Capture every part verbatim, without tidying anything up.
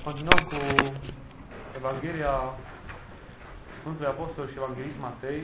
Continuăm cu Evanghelia Sfântului Apostol și Evanghelist Matei.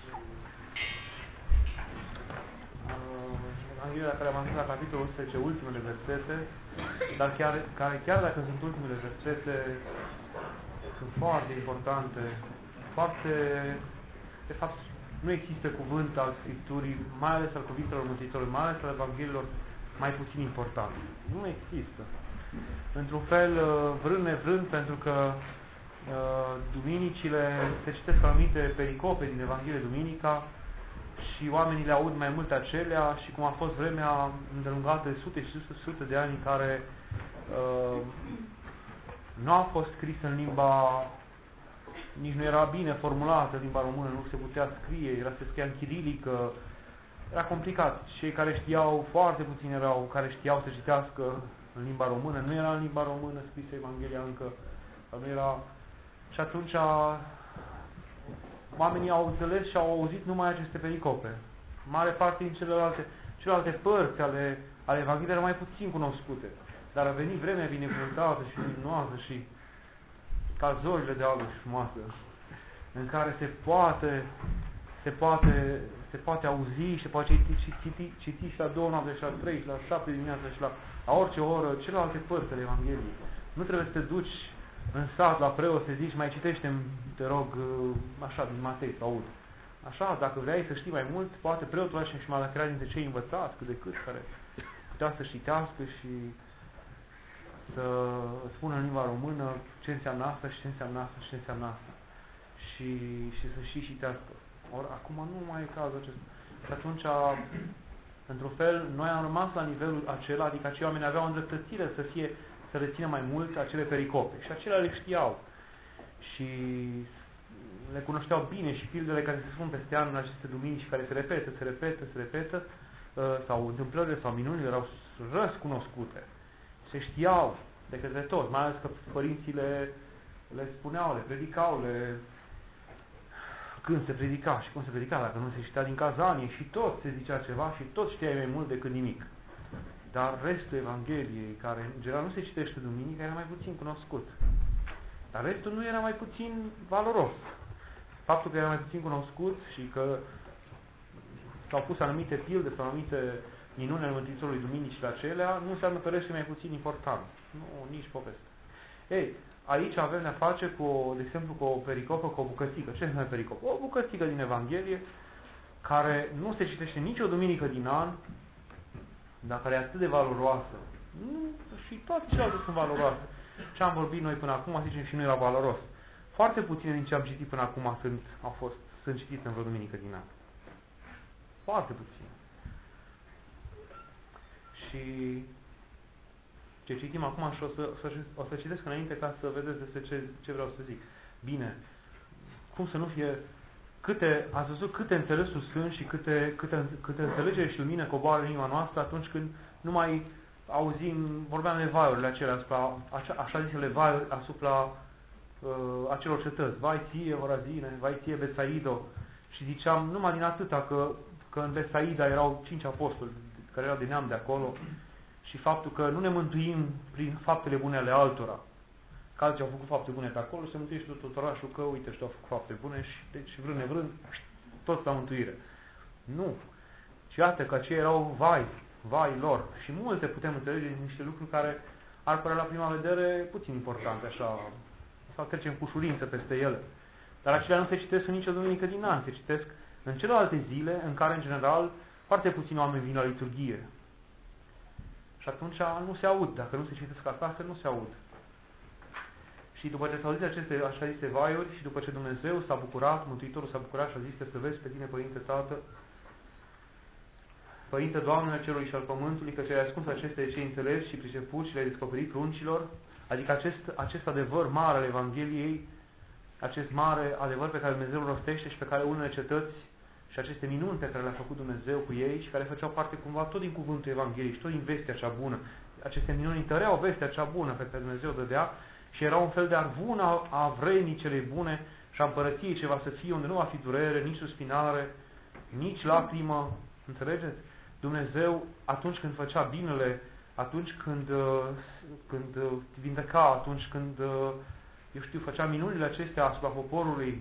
Evanghelia care am ajuns la capitolul unsprezece, ultimele versete, dar chiar, care chiar dacă sunt ultimele versete, sunt foarte importante, foarte, de fapt, nu există cuvânt al Scripturii, mai ales al cuvintelor Mântuitorului, mai ales al Evangheliilor, mai puțin important. Nu există. Într-un fel, vrând nevrând, pentru că uh, duminicile se citesc anumite pericope din Evanghelie Duminica și oamenii le aud mai mult acelea și cum a fost vremea îndelungată de sute și sute de ani în care uh, nu a fost scris în limba, nici nu era bine formulată limba română, nu se putea scrie, era se scria în chirilică, era complicat. Cei care știau, foarte puțini erau care știau să citească în limba română, nu era în limba română scrisă Evanghelia încă, nu era. Și atunci oamenii au înțeles și au auzit numai aceste pericope. Mare parte din celelalte, celelalte părți ale, ale Evangheliei erau mai puțin cunoscute. Dar a venit vremea binecuvântată și luminoasă și ca zorile de aluși frumoasă, în care se poate, se poate, se poate auzi și se poate citi, și citi, citi și la două noapte, și la trei, și la șapte dimineața, și la, la orice oră, celelalte părți ale Evangheliei. Nu trebuie să te duci în sat la preot să zici, mai citește-mi, te rog, așa, din Matei, sau aud. Așa, dacă vrei să știi mai mult, poate preotul așa și mai era dintre cei învățați, cât de cât, care putea să citească și să spună în limba română ce înseamnă asta și ce înseamnă asta și ce înseamnă asta. Și, și să și citească. Ori acum nu mai e cazul acesta. Și atunci, într-un fel, noi am rămas la nivelul acela, adică acei oameni aveau îndreptățire să fie, să rețină mai mult acele pericope. Și acelea le știau. Și le cunoșteau bine și pildele care se spun peste an în aceste duminici, care se repetă, se repetă, se repetă, sau întâmplările sau minunile erau răscunoscute. Se știau de către toți, mai ales că părinții le, le spuneau, le predicau, le... când se predica și cum se predica, dacă nu se citea din cazanie și tot se zicea ceva și tot știai mai mult decât nimic. Dar restul Evangheliei, care în general nu se citește duminică, era mai puțin cunoscut. Dar restul nu era mai puțin valoros. Faptul că era mai puțin cunoscut și că s-au pus anumite pilde sau anumite minuni ale Mântuitorului duminicile acelea, nu înseamnă că restul e mai puțin important. Nu, nici poveste. Ei, aici avem de-a face cu, de exemplu, cu o pericopă, cu o bucățică. Ce înseamnă pericopă? O bucățică din Evanghelie, care nu se citește nicio duminică din an, dar care e atât de valoroasă. Nu, și toate celelalte sunt valoroase. Ce am vorbit noi până acum, zicem și nu era valoros. Foarte puține din ce am citit până acum sunt, au fost, sunt citite în vreo duminică din an. Foarte puține. Și ce citim acum și o să, o să, o să citesc înainte ca să vedeți despre ce, ce vreau să zic. Bine, cum să nu fie, câte, ați văzut câte înțelesuri sunt și câte, câte, câte înțelegere și lumină coboară în inima noastră atunci când nu mai auzim, vorbeam de vaiurile acelea, asupra, așa, așa zisele vaiuri asupra uh, acelor cetăți. Vai ție, Horazine, vai ție, Betsaido. Și ziceam, numai din atâta că, că în Betsaida erau cinci apostoli care erau de neam de acolo și faptul că nu ne mântuim prin faptele bune ale altora. Că alții au făcut fapte bune pe acolo, se mântuie și tot orașul că, uite, și au făcut fapte bune și, deci, vrând nevrând, tot la mântuire. Nu. Și iată că aceia erau vai, vai lor. Și multe putem înțelege din niște lucruri care ar părea la prima vedere puțin importante, așa, sau trecem cu ușurință peste ele. Dar acelea nu se citesc în nicio duminică din an, se citesc în celelalte zile în care, în general, foarte puțini oameni vin la liturghie. Și atunci nu se aud. Dacă nu se citesc acasă, nu se aud. Și după ce s-au zis aceste așa zise vaiuri și după ce Dumnezeu s-a bucurat, Mântuitorul s-a bucurat și a zis să vezi pe tine, Părinte Tată, Părinte Doamne Cerului și al Pământului, că ce-ai ascuns aceste de cei înțelepți și pricepuți și le-ai descoperit pruncilor, adică acest, acest adevăr mare al Evangheliei, acest mare adevăr pe care Dumnezeu îl rostește și pe care unele cetăți și aceste minuni pe care le-a făcut Dumnezeu cu ei și care făceau parte cumva tot din cuvântul Evangheliei și tot din vestea cea bună. Aceste minuni întăreau vestea cea bună pe care Dumnezeu dădea și era un fel de arvun a, a vremii celei bune și a împărăției ce va să fie, unde nu va fi durere, nici suspinare, nici lacrimă. Înțelegeți? Dumnezeu, atunci când făcea binele atunci când, când vindeca, atunci când, eu știu, făcea minunile acestea asupra poporului.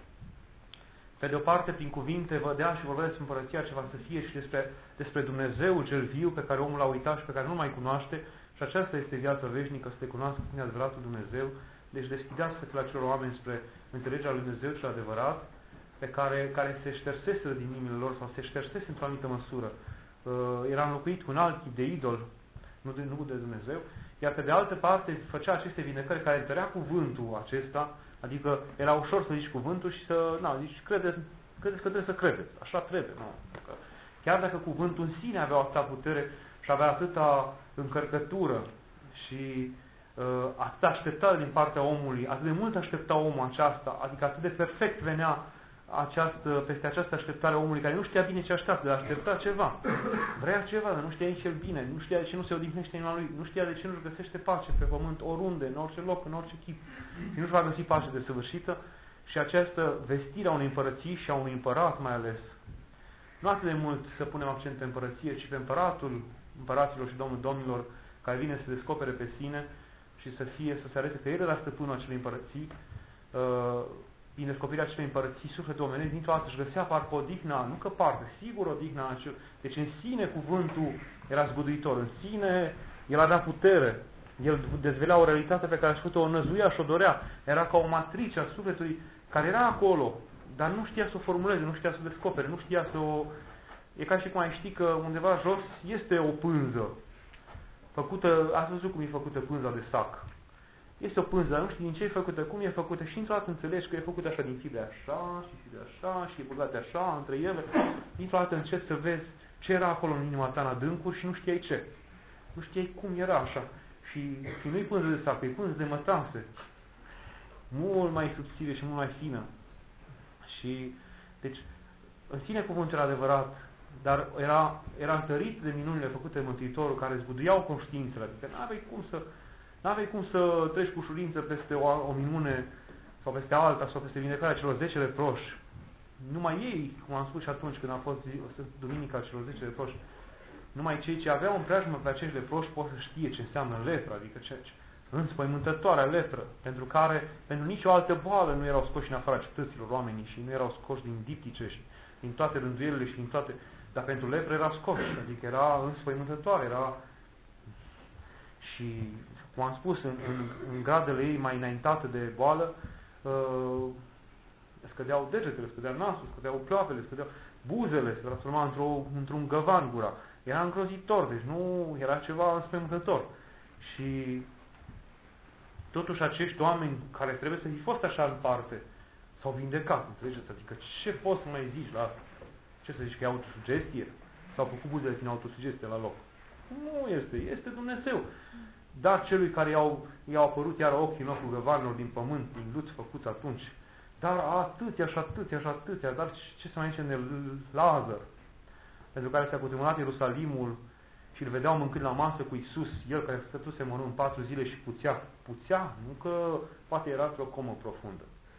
Pe de o parte, prin cuvinte, vădea și vorbea despre împărăția ce va să fie și despre, despre Dumnezeu cel viu pe care omul l-a uitat și pe care nu mai cunoaște. Și aceasta este viața veșnică, să te cunoască prin adevăratul Dumnezeu. Deci deschidea sfătul acelor oameni spre înțelegerea lui Dumnezeu cel adevărat, pe care, care se ștersese din inimile lor sau se ștersese într-o anumită măsură. Uh, era înlocuit cu un alt tip de idol, nu de, nu de Dumnezeu, iar pe de altă parte făcea aceste vindecări care întărea cuvântul acesta, adică era ușor să zici cuvântul și să, na, zici, credeți, credeți că trebuie să credeți, așa trebuie, nu? Chiar dacă cuvântul în sine avea atâta putere și avea atâta încărcătură și uh, atât așteptare din partea omului, atât de mult aștepta omul aceasta, adică atât de perfect venea această, peste această așteptare a omului care nu știa bine ce așteaptă, dar aștepta ceva. Vrea ceva, dar nu știa nici el bine, nu știa de ce nu se odihnește inima lui, nu știa de ce nu-și găsește pace pe pământ, oriunde, în orice loc, în orice chip. Și nu-și va găsi pace desăvârșită și această vestire a unei împărății și a unui împărat mai ales. Nu atât de mult să punem accent pe împărăție, ci pe împăratul împăraților și domnul domnilor care vine să descopere pe sine și să fie, să se arete că el era stăpânul acelei împărății. Uh, Din descoperirea acelei împărății, sufletul omenesc dintr-o dată își găsea parcă odihna, nu că parcă, sigur odihna acel. Deci în sine cuvântul era zguduitor, în sine el avea putere, el dezvelea o realitate pe care aș putea o năzuia și o dorea. Era ca o matrice a sufletului care era acolo, dar nu știa să o formuleze, nu știa să o descopere, nu știa să o... E ca și cum ai ști că undeva jos este o pânză făcută, ați văzut cum e făcută pânza de sac. Este o pânză, dar nu știi din ce e făcută, cum e făcută și într-o dată înțelegi că e făcută așa din fibre așa și fibre așa și e băgate așa între ele. Dintr-o dată începi să vezi ce era acolo în inima ta în adâncuri și nu știai ce. Nu știai cum era așa. Și, și nu-i pânză de sac, e pânză de mătase. Mult mai subțire și mult mai fină. Și, deci, în sine cuvântul era adevărat, dar era, era întărit de minunile făcute de Mântuitorul care zguduiau conștiințele. Adică n-aveai cum să... N-aveai cum să treci cu ușurință peste o, o minune sau peste alta sau peste vindecarea celor zece leproși. Numai ei, cum am spus și atunci când a fost zi, duminica celor zece leproși, numai cei ce aveau în preajmă pe acești leproși pot să știe ce înseamnă lepră, adică ce, ce înspăimântătoarea lepră, pentru care pentru nicio altă boală nu erau scoși în afara cetăților oamenii și nu erau scoși din diptice și din toate rânduielile și din toate, dar pentru lepră erau scoși, adică era înspăimântătoare, era și cum am spus, în, în, în gradele ei mai înaintate de boală, uh, scădeau degetele, scădea nasul, scădeau ploapele, scădeau buzele, se transforma într-o, într-un găvan gura. Era îngrozitor, deci nu era ceva înspăimântător. Și totuși acești oameni care trebuie să fi fost așa în parte, s-au vindecat, înțelegeți? Adică ce poți să mai zici la asta? Ce să zici, că e autosugestie? S-au făcut buzele din autosugestie la loc? Nu este, este Dumnezeu. Dar celui care i-au, i-au apărut iar ochii în locul găvanilor din pământ, din lut făcuți atunci, dar atâția și atâția și atâția, dar ce să mai zicem de Lazar, pentru care s-a cutremurnat Ierusalimul și îl vedeau mâncând la masă cu Iisus, el care stătuse mormânt patru zile și puțea. Puțea? Nu că poate era într-o comă profundă.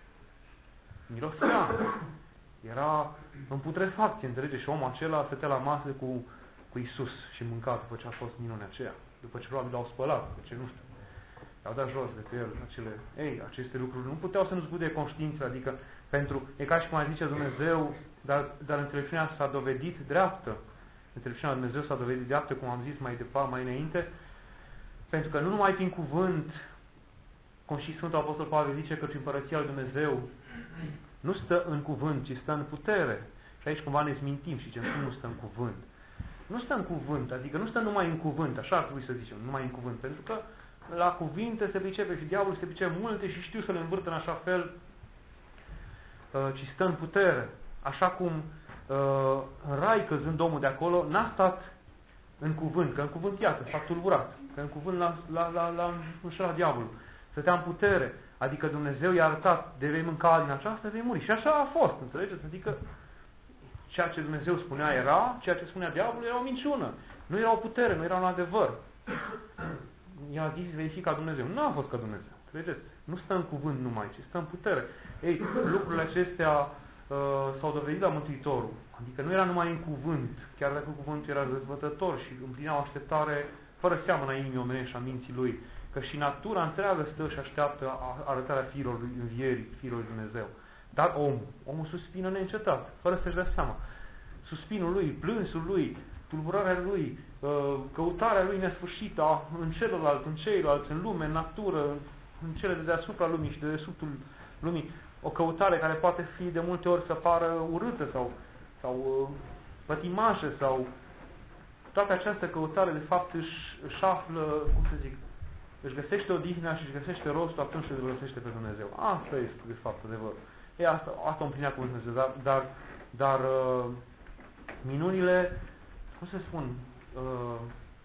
Mirosea. Era în putrefacție, înțelege? Și omul acela stătea la masă cu, cu Iisus și mânca după ce a fost minunea aceea. După ce probabil l-au spălat, după ce nu știu. I-au dat jos de pe el acele... Ei, aceste lucruri nu puteau să nu zguduie conștiința, adică pentru... E ca și cum ai zice Dumnezeu, dar, dar înțelepciunea s-a dovedit dreaptă. Înțelepciunea Dumnezeu s-a dovedit dreaptă, cum am zis mai departe, mai înainte, pentru că nu numai prin cuvânt, cum și Sfântul Apostol Pavel zice că împărăția lui Dumnezeu nu stă în cuvânt, ci stă în putere. Și aici cumva ne smintim și ce nu stă în cuvânt. Nu stă în cuvânt, adică nu stă numai în cuvânt, așa ar trebui să zicem, numai în cuvânt, pentru că la cuvinte se pricepe și diavolul se pricepe multe și știu să le învârtă în așa fel, uh, ci stă în putere. Așa cum uh, în rai, căzând omul de acolo, n-a stat în cuvânt, că în cuvânt, iată, s-a tulburat, că în cuvânt l-a, l-a, l-a, l-a înșelat diavolul. Stătea în putere, adică Dumnezeu i-a arătat, de vei mânca din aceasta, vei muri. Și așa a fost, înțelegeți? Adică ceea ce Dumnezeu spunea era, ceea ce spunea diavolul era o minciună. Nu era o putere, nu era un adevăr. I-a zis, vei fi ca Dumnezeu. Nu a fost ca Dumnezeu. Înțelegeți? Nu stă în cuvânt numai, ci stă în putere. Ei, lucrurile acestea uh, s-au dovedit la Mântuitorul. Adică nu era numai în cuvânt, chiar dacă cuvântul era răzvătător și împlinea o așteptare fără seamă în inimii omenești și a minții lui, că și natura întreagă stă și așteaptă arătarea fiilor lui învierii, fiilor lui Dumnezeu. Dar omul, omul suspină neîncetat, fără să-și dea seama. Suspinul lui, plânsul lui, tulburarea lui, căutarea lui nesfârșită în celălalt, în ceilalți, în lume, în natură, în cele de deasupra lumii și de dedesubtul lumii, o căutare care poate fi de multe ori să pară urâtă sau, sau pătimașă sau toată această căutare de fapt își, își află, cum să zic, își găsește odihna și își găsește rostul atunci când îl găsește pe Dumnezeu. Asta este de fapt adevărul. E asta, asta o împlinea cuvântul Dumnezeu, dar, dar, dar uh, minunile, cum să spun, uh,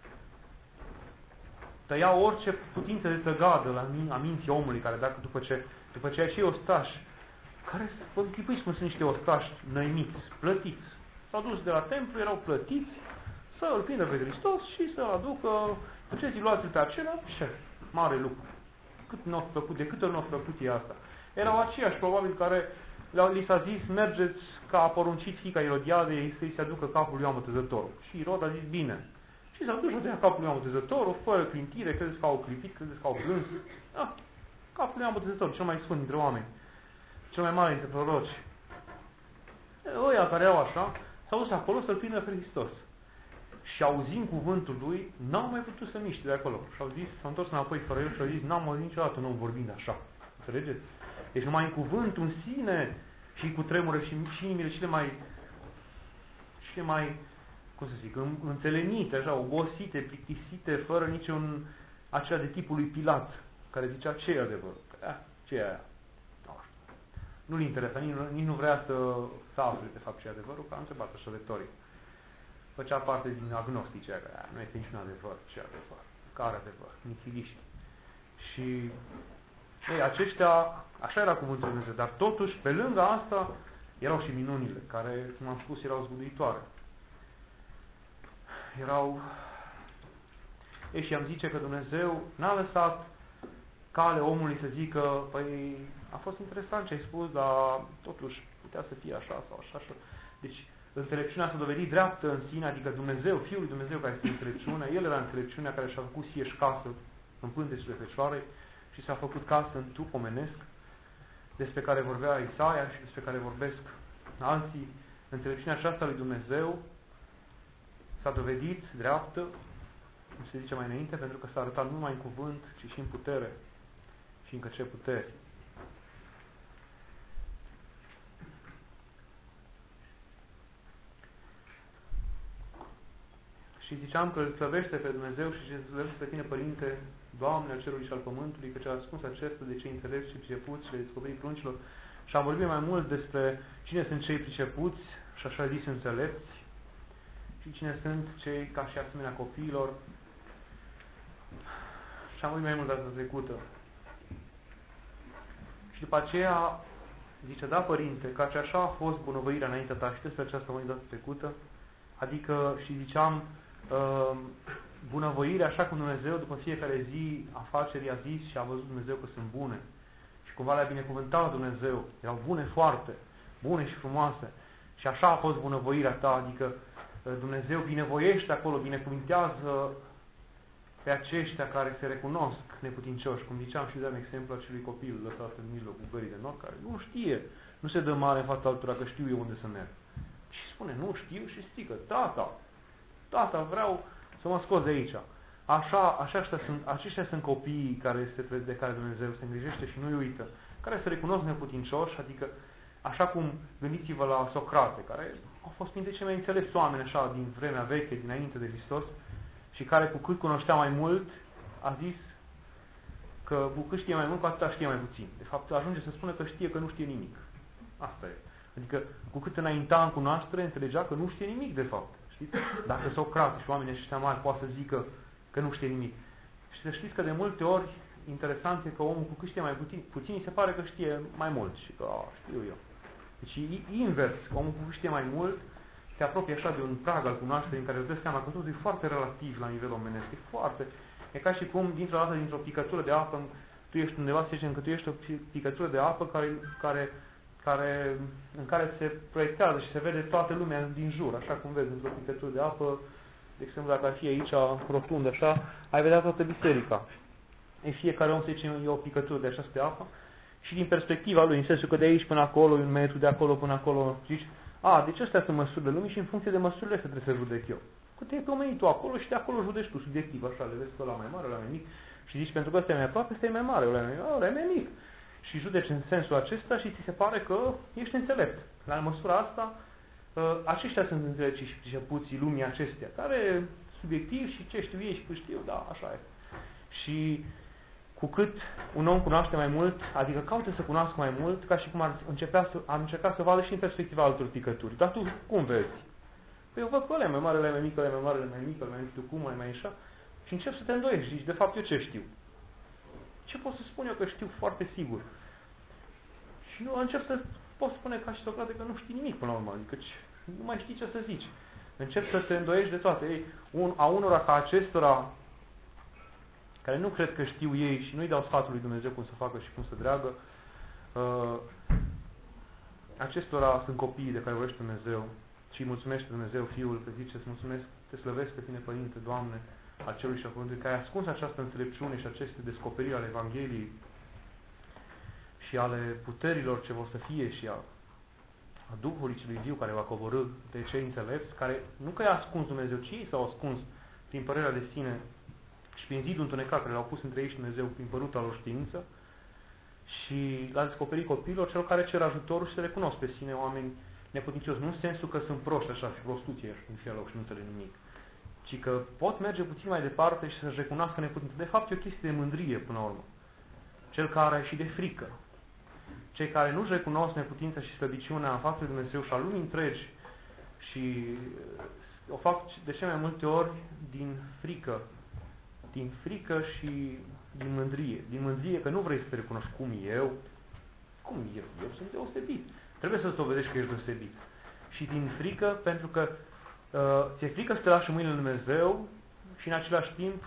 tăia orice putință de tăgadă la min, a minții omului, care dacă după ce, după ce acei ostași, care, vă închipuiți cum sunt niște ostași năimiți, plătiți, s-au dus de la templu, erau plătiți să îl prindă pe Hristos și să aducă, duceți-l, luați-l pe acela, șef, mare lucru. Cât n-au făcut, de câte ori n-au făcut e asta. Erau aceiași, probabil, care li s-a zis, mergeți ca a poruncit fiica Irodiadei să-i se aducă capul lui Ioan Botezătorul. Și Irod a zis, bine. Și s-a dus și a capul lui Ioan Botezătorul, fără clintire, credeți că au clipit, credeți că au plâns. Ah, capul lui Ioan Botezătorul, cel mai sfânt dintre oameni, cel mai mare dintre proroci. Ăia care au așa, s-au dus acolo să-l prindă pe Hristos. Și auzind cuvântul lui, n-au mai putut să miște de acolo. Și au zis, s-au întors înapoi fără el și au zis, n-am auzit niciodată un om vorbind așa. Înțelegeți? Deci numai în cuvântul în sine și cu tremure și, și inimile cele mai, cele mai, cum să zic, înțelenite, așa, obosite, plictisite, fără niciun, acela de tipul lui Pilat, care zicea, ce e adevărul? Eh, ce e aia? Nu știu. Nu-l interesa, nici, nici nu vrea să, să afle de fapt ce e adevărul, că a întrebat așa retoric. Făcea parte din agnostice, că nu este niciun adevăr, ce adevăr, care adevăr, nihiliști. Și ei, aceștia, așa era cuvântul Lui Dumnezeu, dar totuși, pe lângă asta, erau și minunile, care, cum am spus, erau zguduitoare. Erau... Ei, și am zice că Dumnezeu n-a lăsat cale omului să zică, păi, a fost interesant ce ai spus, dar totuși putea să fie așa sau așa, așa. Deci, înțelepciunea s-a dovedit dreaptă în sine, adică Dumnezeu, Fiul lui Dumnezeu care este înțelepciunea, El era înțelepciunea care și-a făcut sieși casă în pântecele Fecioarei și s-a făcut casă în trup omenesc, despre care vorbea Isaia și despre care vorbesc alții. Înțelepciunea aceasta lui Dumnezeu s-a dovedit dreaptă, cum se zice mai înainte, pentru că s-a arătat nu numai în cuvânt, ci și în putere. Și încă ce puteri. Și ziceam că îl slăvește pe Dumnezeu și îl slăvește pe tine, Părinte, Doamne al cerului și al pământului, căci a ascuns acesta de cei înțelepți și pricepuți și le descoperi pruncilor. Și am vorbit mai mult despre cine sunt cei pricepuți și așa zis înțelepți și cine sunt cei ca și asemenea copiilor. Și am vorbit mai mult data trecută. Și după aceea zice, da, Părinte, căci așa a fost bunăvoirea înaintea ta și despre aceasta am data trecută, adică și ziceam, Uh, bunăvoire, așa cum Dumnezeu după fiecare zi afacerii a zis și a văzut Dumnezeu că sunt bune și cumva le-a binecuvântat Dumnezeu, erau bune foarte, bune și frumoase și așa a fost bunăvoirea ta, adică uh, Dumnezeu binevoiește acolo, binecuvintează pe aceștia care se recunosc neputincioși, cum ziceam și dăm exemplu acelui copil lăsat în mijlocul gării de nord, care nu știe, nu se dă mare în fața altora că știu eu unde să merg și spune, nu știu și strică, tata, tata, vreau să mă scot de aici. Așa, așa sunt, aceștia sunt copiii care se, de care Dumnezeu se îngrijește și nu-i uită, care se recunosc neputincioși, adică așa cum gândiți-vă la Socrate, care au fost printre cei mai înțelepți oameni așa din vremea veche, dinainte de Hristos, și care cu cât cunoștea mai mult, a zis că cu cât știe mai mult, cu atâta știe mai puțin. De fapt, ajunge să spună că știe că nu știe nimic. Asta e. Adică cu cât înainta în cunoaștere, înțelegea că nu știe nimic, de fapt. Dacă Socrate și oamenii ăștia mari poate să zică că nu știe nimic. Și să știți că de multe ori, interesant e că omul cu cât știe mai puțin, puțin îi se pare că știe mai mult și că a, știu eu. Deci invers, omul cu cât știe mai mult se apropie așa de un prag al cunoașterii în care îți dă seama că totul e foarte relativ la nivel omenesc. E foarte... E ca și cum dintr-o dată, dintr-o picătură de apă, tu ești undeva, să zicem că tu ești o picătură de apă care... care Care, în care se proiectează și se vede toată lumea din jur, așa cum vezi, într-o picătură de apă, de exemplu, dacă ar fi aici rotundă așa, ai vedea toată biserica. E fiecare om, să zicem, e o picătură de așa de apă și din perspectiva lui, în sensul că de aici până acolo e un metru, de acolo până acolo, zici, a, deci astea sunt măsurile lumii și în funcție de măsurile astea trebuie să judec eu. Că te-ai pomenit tu acolo și de acolo judești tu, subiectiv, așa, le vezi că ăla mai mare, ăla mai mic și zici, pentru că ăsta e mai aproape, ăsta e mai mare, ăla e mai, ăla e mai mic. Și judeci în sensul acesta și ți se pare că ești înțelept. La măsura asta, aceștia sunt înțelepții și pricepuții lumii acestea, care subiectiv și ce știu ei și cât știu, da, așa e. Și cu cât un om cunoaște mai mult, adică caută să cunoască mai mult, ca și cum ar începea să, am încercat să vadă și în perspectiva altor picături. Dar tu cum vezi? Păi eu văd că ăla e mai mare, ăla e mai mic, ăla e mai mare, ăla e mai mic, ăla e mai mic, tu cum, ăla e mai așa. Și încep să te îndoiești. Zici, de fapt, eu ce știu? Ce pot să spun eu că știu foarte sigur? Și nu încep să pot spune ca și Socrate că nu știi nimic până la urmă, adică nu mai știi ce să zici. Încep să te îndoiești de toate. Ei, un, a unora ca acestora, care nu cred că știu ei și nu-i dau sfatul lui Dumnezeu cum să facă și cum să dreagă, uh, acestora sunt copiii de care vorbește Dumnezeu și îi mulțumește Dumnezeu Fiul, că zice, îți mulțumesc, te slăvesc pe tine, Părinte, Doamne, al cerului și a pământului, că ai ascuns această înțelepciune și aceste descoperiri ale Evangheliei și ale puterilor ce vor să fie și a, a Duhului celui viu care va coborî de cei înțelepți, care nu că i-a ascuns Dumnezeu, ci ei s-au ascuns prin părerea de sine și prin zidul întunecat care l-au pus între ei și Dumnezeu prin păruta lor știință și l-a descoperit copiilor celor care cer ajutorul și se recunosc pe sine oameni neputincioși. Nu în sensul că sunt proști așa și prostuții în felul lor și nu înțeleg nimic, ci că pot merge puțin mai departe și să-și recunoască neputință. De fapt, e o chestie de mândrie până la urmă. Cel care și de frică. Cei care nu-și recunosc neputința și slăbiciunea în față de Dumnezeu și a lumii întregi și o fac de cele mai multe ori din frică. Din frică și din mândrie. Din mândrie că nu vrei să te recunoști cum eu. Cum eu? Eu sunt deosebit. Trebuie să-ți dovedești că ești deosebit. Și din frică, pentru că uh, ți-e frică să te lași în mâinile lui Dumnezeu și în același timp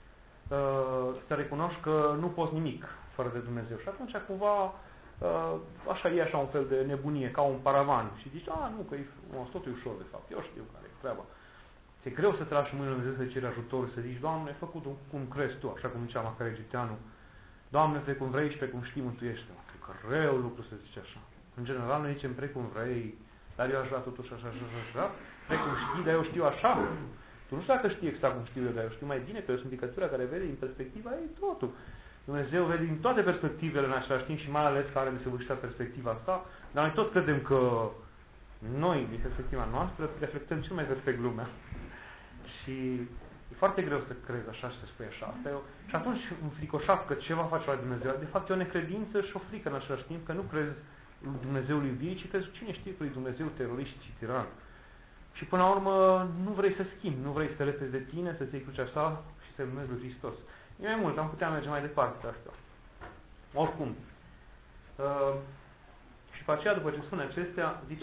uh, să recunoști că nu poți nimic fără de Dumnezeu. Și atunci cumva uh, așa e așa un fel de nebunie, ca un paravan. Și zici, a, nu, că e totul ușor de fapt. Eu știu care e treaba. Ți-e greu să te lași în mâinile lui Dumnezeu să ceri ajutor, să zici, Doamne, ai făcut cum crezi Tu, așa cum zicea Macare Egipteanu. Doamne, pe cum vrei și pe cum știi, mântuiește-mă. Cred că rău lucru să zici așa. În general, noi zicem precum vrei, dar eu aș vrea totuși așa, așa, așa, așa. Precum știi, dar eu știu așa. Tu nu știu dacă știi exact cum știu eu, dar eu știu mai bine, că eu sunt picătura care vede din perspectiva ei totul. Dumnezeu vede din toate perspectivele în același timp și mai ales care de săvârșită perspectiva asta, dar noi tot credem că noi, din perspectiva noastră, reflectăm cel mai perfect lumea. Și e foarte greu să crezi așa și să spui așa. Asta eu, și atunci înfricoșat că ceva face la Dumnezeu, de fapt e o necredință și o frică în același timp, că nu crezi lui Dumnezeului vii, ci crezi cine știe că lui Dumnezeu terorist și tiran. Și până la urmă nu vrei să schimbi, nu vrei să te lepezi de tine, să-ți iei crucea sa și să urmezi lui Hristos. E mai mult, am putea merge mai departe de asta. Oricum. Uh, și pe aceea, după ce spune acestea, zice,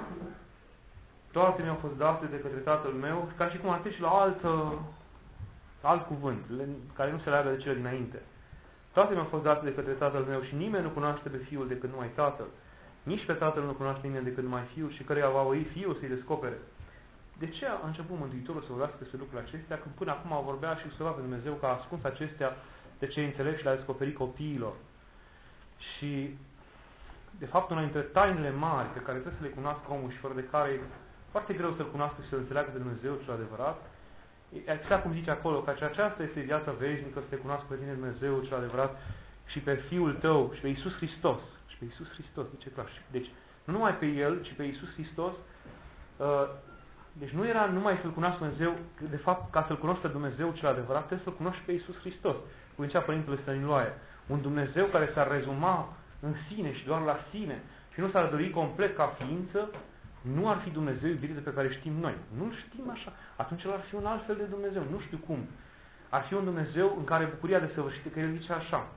toate mi-au fost date de către Tatăl meu, ca și cum ar fi și la alt, alt cuvânt, care nu se leagă de cele dinainte. Toate mi-au fost date de către Tatăl meu și nimeni nu cunoaște pe Fiul decât numai Tatăl. Nici pe Tatăl nu cunoaște nimeni decât numai Fiul și căreia va voi Fiul să-i descopere. De ce a început Mântuitorul să vorbească despre lucrurile acestea, când până acum vorbea și slăva pe Dumnezeu că a ascuns acestea de cei înțelepți și le-a descoperit copiilor? Și, de fapt, una dintre tainele mari pe care trebuie să le cunoască omul și fără de care e foarte greu să-L cunoască și să-L înțeleagă pe Dumnezeu cel adevărat, exact cum zice acolo, că aceasta este viața veșnică, să te cunoască pe tine Dumnezeu cel adevărat și pe Fiul tău și pe Iisus Hristos. Și pe Iisus Hristos, zice clar. Deci, nu numai pe El, ci pe Iisus Hristos. Uh, deci nu era numai să-L cunoască Dumnezeu, de fapt, ca să-L cunoști pe Dumnezeu cel adevărat, trebuie să-L cunoști pe Iisus Hristos. Cum zicea Părintele Stăniloae, un Dumnezeu care s-ar rezuma în sine și doar la sine și nu s-ar dori complet ca ființă, nu ar fi Dumnezeu iubirea pe care știm noi. Nu știm așa. Atunci el ar fi un alt fel de Dumnezeu. Nu știu cum. Ar fi un Dumnezeu în care bucuria desăvârșită, că el zice așa,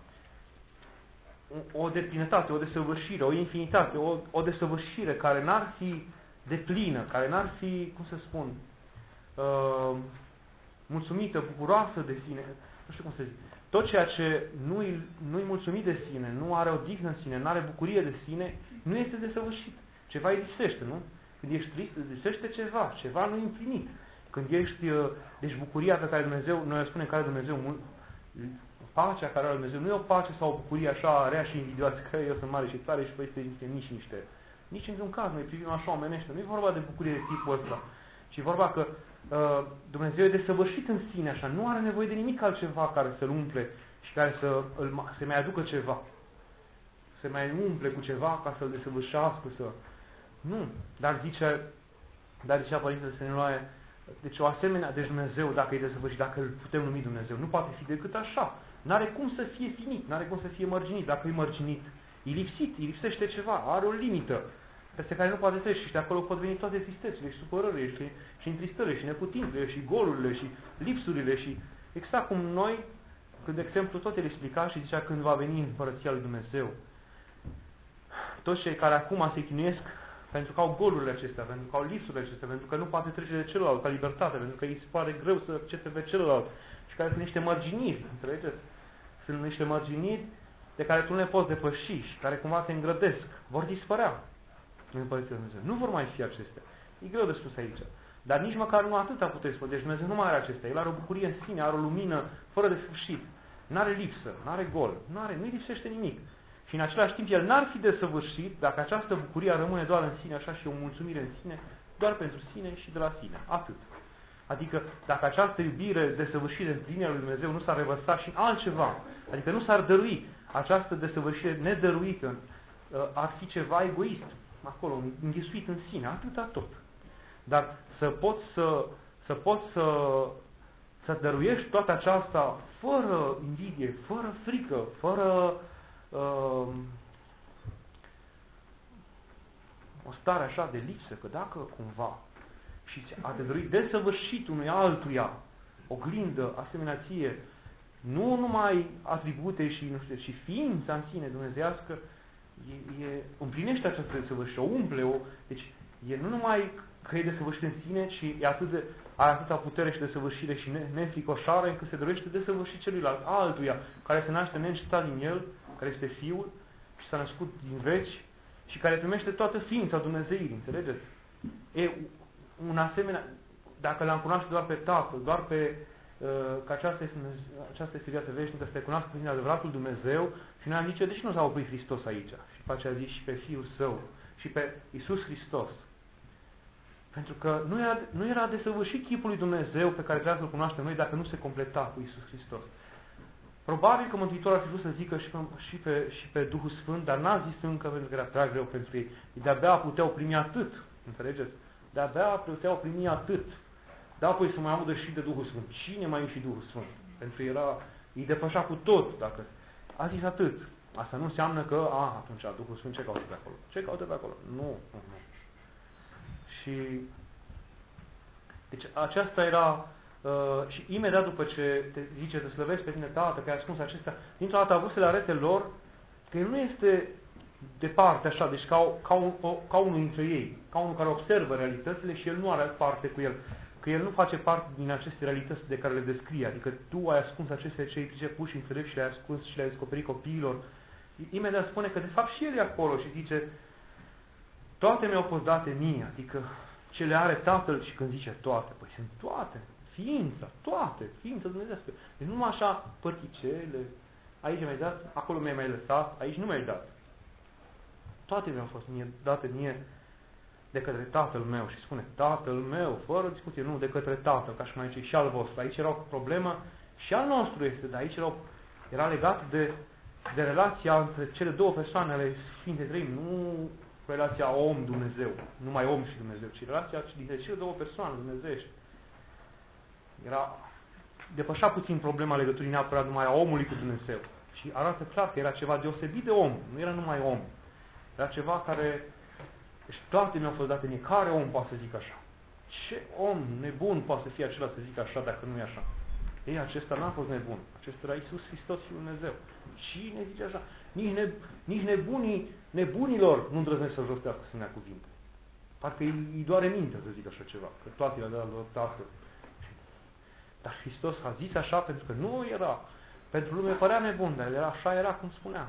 o deplinătate, o desăvârșire, o infinitate, o, o desăvârșire care n-ar fi deplină, care n-ar fi, cum să spun, uh, mulțumită, bucuroasă de sine, nu știu cum să zic. Tot ceea ce nu-i, nu-i mulțumit de sine, nu are o dignă în sine, nu are bucurie de sine, nu este desăvârșit. Ceva îi lipsește, nu? Când ești trist, îți lipsește ceva, ceva nu împlinit. Când ești, deci bucuria pe care Dumnezeu, noi spunem că are Dumnezeu, pacea care are Dumnezeu, nu e o pace sau o bucurie așa rea și invidioasă, că eu sunt mare și tare și voi sunteți nici niște. Nici într-un caz, noi privim așa omenește. Nu e vorba de bucurie de tipul ăsta, ci e vorba că uh, Dumnezeu e desăvârșit în sine așa, nu are nevoie de nimic altceva care să-L umple și care să îl, să mai aducă ceva. Să mai umple cu ceva ca să-L desăvârșească, să... Nu. Dar zice, dar zicea Părintele Stăniloae, deci o asemenea, deci Dumnezeu, dacă e desăvârșit, dacă îl putem numi Dumnezeu, nu poate fi decât așa. N-are cum să fie finit, n-are cum să fie mărginit. Dacă e mărginit, e lipsit, îi lipsește ceva, are o limită peste care nu poate trece și de acolo pot veni toate tristețile și supărările și, și întristările și neputințele și golurile și lipsurile și exact cum noi, când de exemplu tot el explica și zicea când va veni Împărăția lui Dumnezeu, toți cei care acum se chinuiesc pentru că au golurile acestea, pentru că au lipsurile acestea, pentru că nu poate trece de celălalt ca libertate, pentru că îi se pare greu să accepte pe celălalt și care sunt niște mărginiri, înțelegeți? Sunt niște mărginiri de care tu nu le poți depăși și care cumva te îngrădesc, vor dispărea în Împărăția lui Dumnezeu. Nu vor mai fi acestea. E greu de spus aici. Dar nici măcar nu atâta puteți spune. Deci Dumnezeu nu mai are acestea. El are o bucurie în sine, are o lumină fără de sfârșit. N-are lipsă, n-are gol, n-are, nu-i lipsește nimic. Și în același timp El n-ar fi desăvârșit dacă această bucurie rămâne doar în sine, așa și o mulțumire în sine, doar pentru sine și de la sine. Atât. Adică dacă această iubire desăvârșire în plinea lui Dumnezeu nu s-ar revărsa și în altceva, adică nu s-ar dărui această desăvârșire nedăruită, ar fi ceva egoist, acolo, înghesuit în sine, atâta tot. Dar să poți să, să, poți să, să dăruiești toată aceasta fără invidie, fără frică, fără uh, o stare așa de lipsă, că dacă cumva și a te dărui desăvârșit unui altuia, oglindă, asemenea ție, nu numai atribute și, nu știu, și ființa în sine dumnezeiască, e, e, împlinește această desăvârșire, o umple, o, deci e nu numai că e desăvârșit în sine, ci e atât de, are atâta putere și desăvârșire și ne, neînfricoșare, încât se dorește desăvârșit celuilalt, altuia, care se naște neîncetat din el, care este Fiul și s-a născut din veci și care primește toată ființa Dumnezeirii, înțelegeți? E un asemenea, dacă l-am cunoaște doar pe Tatăl, doar pe uh, că aceasta este, aceasta este viața veșnică, să te cunoască prin adevăratul Dumnezeu și noi am zice, de ce nu s-a oprit Hristos aici? Și face a zis și pe Fiul Său și pe Iisus Hristos. Pentru că nu era, nu era desăvârșit chipul lui Dumnezeu pe care trebuie să-L cunoaștem noi dacă nu se completa cu Iisus Hristos. Probabil că Mântuitorul ar fi vrut să zică și pe, și, pe, și pe Duhul Sfânt, dar n-a zis încă pentru că era prea greu pentru ei. De-abia puteau primi atât, înțelegeți? De-abia puteau primi atât. Dar apoi să mai audă și de Duhul Sfânt. Cine mai e și Duhul Sfânt? Pentru era, îi depășea cu tot. Dacă a zis atât. Asta nu înseamnă că, a, atunci Duhul Sfânt ce caută pe acolo? Ce caută pe acolo? Nu, nu, nu. Și deci aceasta era uh, și imediat după ce te zice, te slăvesc pe tine, Tată, că ai ascuns acestea, dintr-o dată a vrut să le arete lor că el nu este departe așa, deci ca, ca, un, ca unul dintre ei, ca unul care observă realitățile și el nu are parte cu el, că el nu face parte din aceste realități de care le descrie, adică tu ai ascuns aceste cei pricepuși și înțelepți și le-ai ascuns și le-ai descoperit copiilor. Imediat spune că de fapt și el e acolo și zice, toate mi-au fost date mie, adică ce le are Tatăl și când zice toate, păi sunt toate, ființa, toate, ființa dumnezească. Deci nu așa părticele, aici mi-ai dat, acolo mi-ai mai lăsat, aici nu mi-ai dat. Toate mi-au fost mie, date mie de către Tatăl meu și spune Tatăl meu, fără discuție, nu, de către Tatăl, ca și mai aici și al vostru. Aici era o problemă și al nostru este, dar aici era, era legat de, de relația între cele două persoane ale Sfintei Treimi, nu relația om-Dumnezeu, numai om și Dumnezeu, ci relația dintre cele două persoane dumnezeiești. Era, depășea puțin problema legăturii neapărat numai a omului cu Dumnezeu și arată clar că era ceva deosebit de om, nu era numai om. Era ceva care, deci toate mi-au fost date mie. Care om poate să zic așa? Ce om nebun poate să fie acela să zic așa dacă nu e așa? Ei, acesta n-a fost nebun. Acesta era Iisus Hristos și Dumnezeu. Cine zice așa? Nici, ne, nici nebunii, nebunilor nu îndrăznesc să rostească asemenea cuvinte. Parcă îi, îi doare mintea să zic așa ceva. Că toate le-a dat la Tatăl. Dar Hristos a zis așa pentru că nu era. Pentru lume părea nebun, dar era, așa era cum spunea.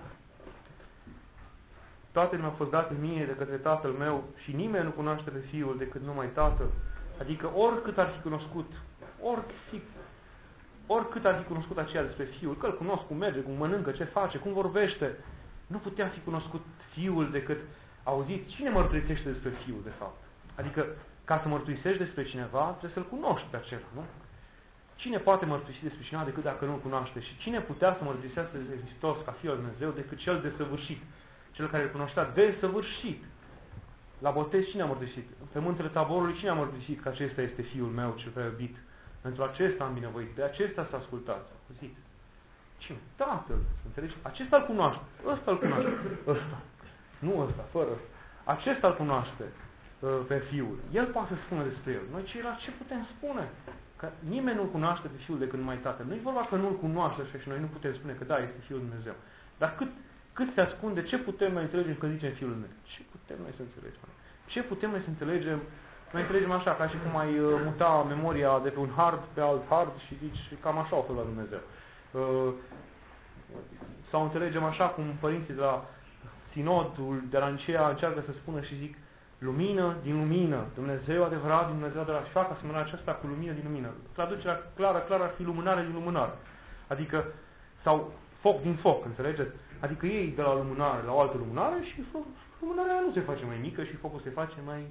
Toate mi-au fost date mie de către Tatăl meu și nimeni nu cunoaște pe Fiul decât numai Tatăl Adică oricât ar fi cunoscut, oricât, oricât ar fi cunoscut aceea despre Fiul, că îl cunosc, cum merge, cum mănâncă, ce face, cum vorbește, nu putea fi cunoscut Fiul decât auziți cine mărturisește despre Fiul, de fapt. Adică, ca să mărturisești despre cineva, trebuie să-l cunoști pe acela, nu? Cine poate mărturisi despre cineva decât dacă nu-l cunoaște? Și cine putea să mărturisească despre Hristos ca Fiul al Dumnezeu decât cel desăvârșit? Cel care îl cunoștea desăvârșit. La botez cine a mărturisit? Pe muntele Taborului cine a mărturisit că acesta este Fiul meu cel prea iubit? Pentru acesta am binevoit, de acesta să ascultați. Auziți? Cine? Tatăl. Înțelegi? Acesta îl cunoaște. Ăsta îl cunoaște. Ăsta. Nu ăsta, fără ăsta. Acesta îl cunoaște uh, pe Fiul. El poate să spună despre el. Noi ceilalți ce putem spune? Că nimeni nu-L cunoaște pe Fiul decât numai Tatăl. Nu-i vorba că nu-L cunoaște așa și noi nu putem spune că da, este Fiul Dumnezeu. Dar cât, cât se ascunde, ce putem noi înțelegem când zicem Fiul Dumnezeu? Ce putem noi să înțelegem? Ce putem noi să înțelegem? Noi înțelegem așa, ca și cum ai uh, muta memoria de pe un hard pe alt hard și zici, cam așa o fel la Dumnezeu. Uh, sau înțelegem așa cum părinții de la Sinodul de la Nicea încearcă să spună și zic lumină din lumină, Dumnezeu adevărat din Dumnezeu de la și fac asemănarea aceasta cu lumină din lumină. Traducerea clară, clară ar fi lumânare din lumânare. Adică, sau foc din foc, înțelegeți? Adică ei de la lumânare la o altă lumânare și lumânarea nu se face mai mică și focul se face mai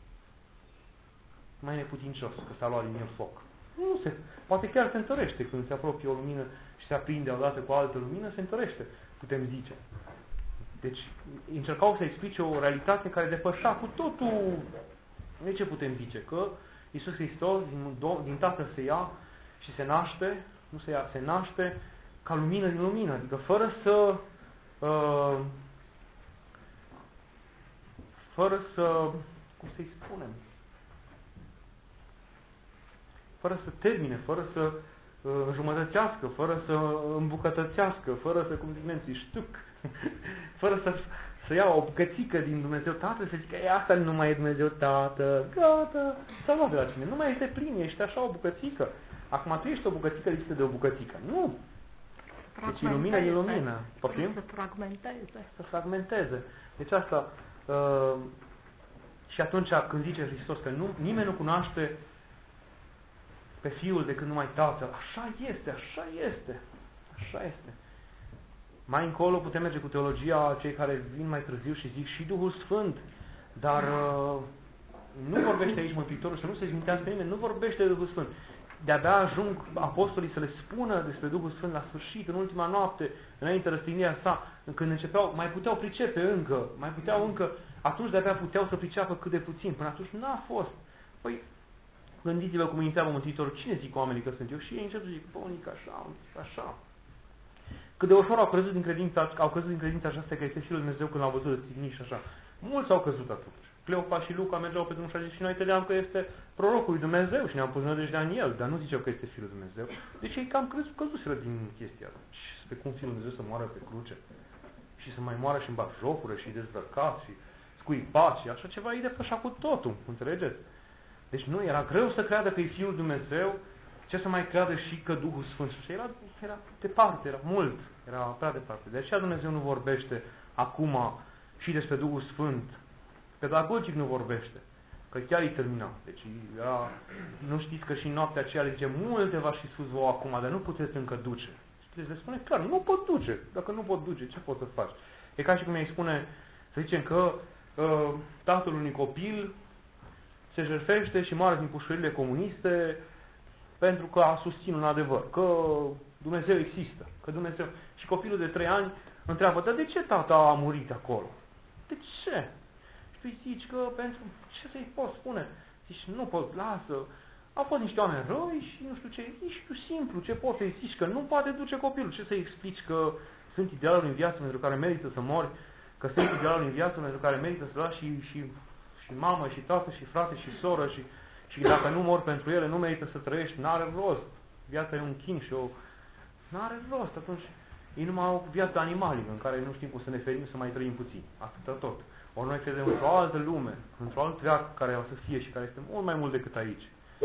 mai neputincios, că s-a luat din el foc. Nu se, poate chiar se întărește când se apropie o lumină și se aprinde odată cu o altă lumină, se întărește, putem zice. Deci încercau să explice o realitate care depășea cu totul. De ce putem zice? Că Iisus Hristos din, din Tatăl se ia și se naște, nu se ia, se naște ca lumină din lumină, adică fără să uh, fără să, cum să-i spunem, fără să termine, fără să uh, înjumătățească, fără să îmbucătățească, fără să, cum zic nemții, ștuc, fără să, să ia o bucățică din Dumnezeu Tatăl, să zică, e, asta nu mai e Dumnezeu Tatăl, gata, s-a luat de la cine, nu mai este plin, ești așa o bucățică. Acum tu ești o bucățică lipsită de o bucățică. Nu! Deci e lumină, e lumină. Poftim? Să fragmenteze. Să fragmenteze. Deci asta, uh, și atunci când zice Hristos că nu, nimeni nu cunoaște pe Fiul decât numai Tatăl, așa este, așa este, așa este. Mai încolo putem merge cu teologia, cei care vin mai târziu și zic și Duhul Sfânt, dar uh, nu vorbește aici Mântuitorul, să nu se zmintească nimeni, nu vorbește de Duhul Sfânt. De-abia ajung apostolii să le spună despre Duhul Sfânt la sfârșit, în ultima noapte, înainte răstignirea sa, când începeau, mai puteau pricepe încă, mai puteau încă, atunci de-abia puteau să priceapă cât de puțin, până atunci n-a fost. Păi, gândiți-vă cum îi întreabă Mântuitorul, cine zic oamenii că sunt eu? Și ei încep să zic, bă, unic așa, așa. Cât de ușor au căzut din credința, au căzut din credința aceasta că este Fiul Lui Dumnezeu când l-au văzut răstignit și așa. Mulți au căzut atunci. Cleopa și Luca mergeau pe drumul și a zis și noi credeam că este prorocul lui Dumnezeu și ne-am pus nădejdea în el, dar nu ziceau că este Fiul lui Dumnezeu. Deci ei cam crezut, căzuseră din chestia asta. Și spre cum Fiul lui Dumnezeu să moară pe cruce și să mai moară și în batjocură și dezbrăcat și scuipat și așa ceva, îi depășea cu totul, înțelegeți? Deci nu, era greu să creadă că e Fiul lui Dumnezeu, ce să mai creadă și că Duhul Sfânt. Și era, era departe, era mult, era prea departe. De aceea Dumnezeu nu vorbește acum și despre Duhul Sfânt. Pedagogic nu vorbește, că chiar îi termina. Deci era, nu știți că și în noaptea aceea le zice, multe v-aș fi spus vouă acum, dar nu puteți încă duce. Și le spune clar, nu pot duce. Dacă nu pot duce, ce pot să faci? E ca și cum îi spune, să zicem că uh, tatăl unui copil se jertfește și moare din pușcările comuniste pentru că a susținut un adevăr, că Dumnezeu există, că Dumnezeu... Și copilul de trei ani întreabă, dar de ce tata a murit acolo? De ce? Și tu îi zici că pentru... Ce să-i poți spune? Zici, nu pot, lasă. Au fost niște oameni răi și nu știu ce. Ești tu simplu, ce poți să-i zici? Că nu poate duce copilul. Ce să-i explici? Că sunt idealuri în viață pentru care merită să mori, că sunt idealuri în viață pentru care merită să lași și, și, și mamă, și tată, și frate, și soră, și, și dacă nu mor pentru ele, nu merită să trăiești. N-are rost. Viața e un chin și o... N-are rost. Atunci ei numai au viața animalică, în care nu știm cum să ne ferim să mai trăim puțin. Atâta tot. Ori noi credem într-o altă lume, într-o altă veacă care o să fie și care este mult mai mult decât aici.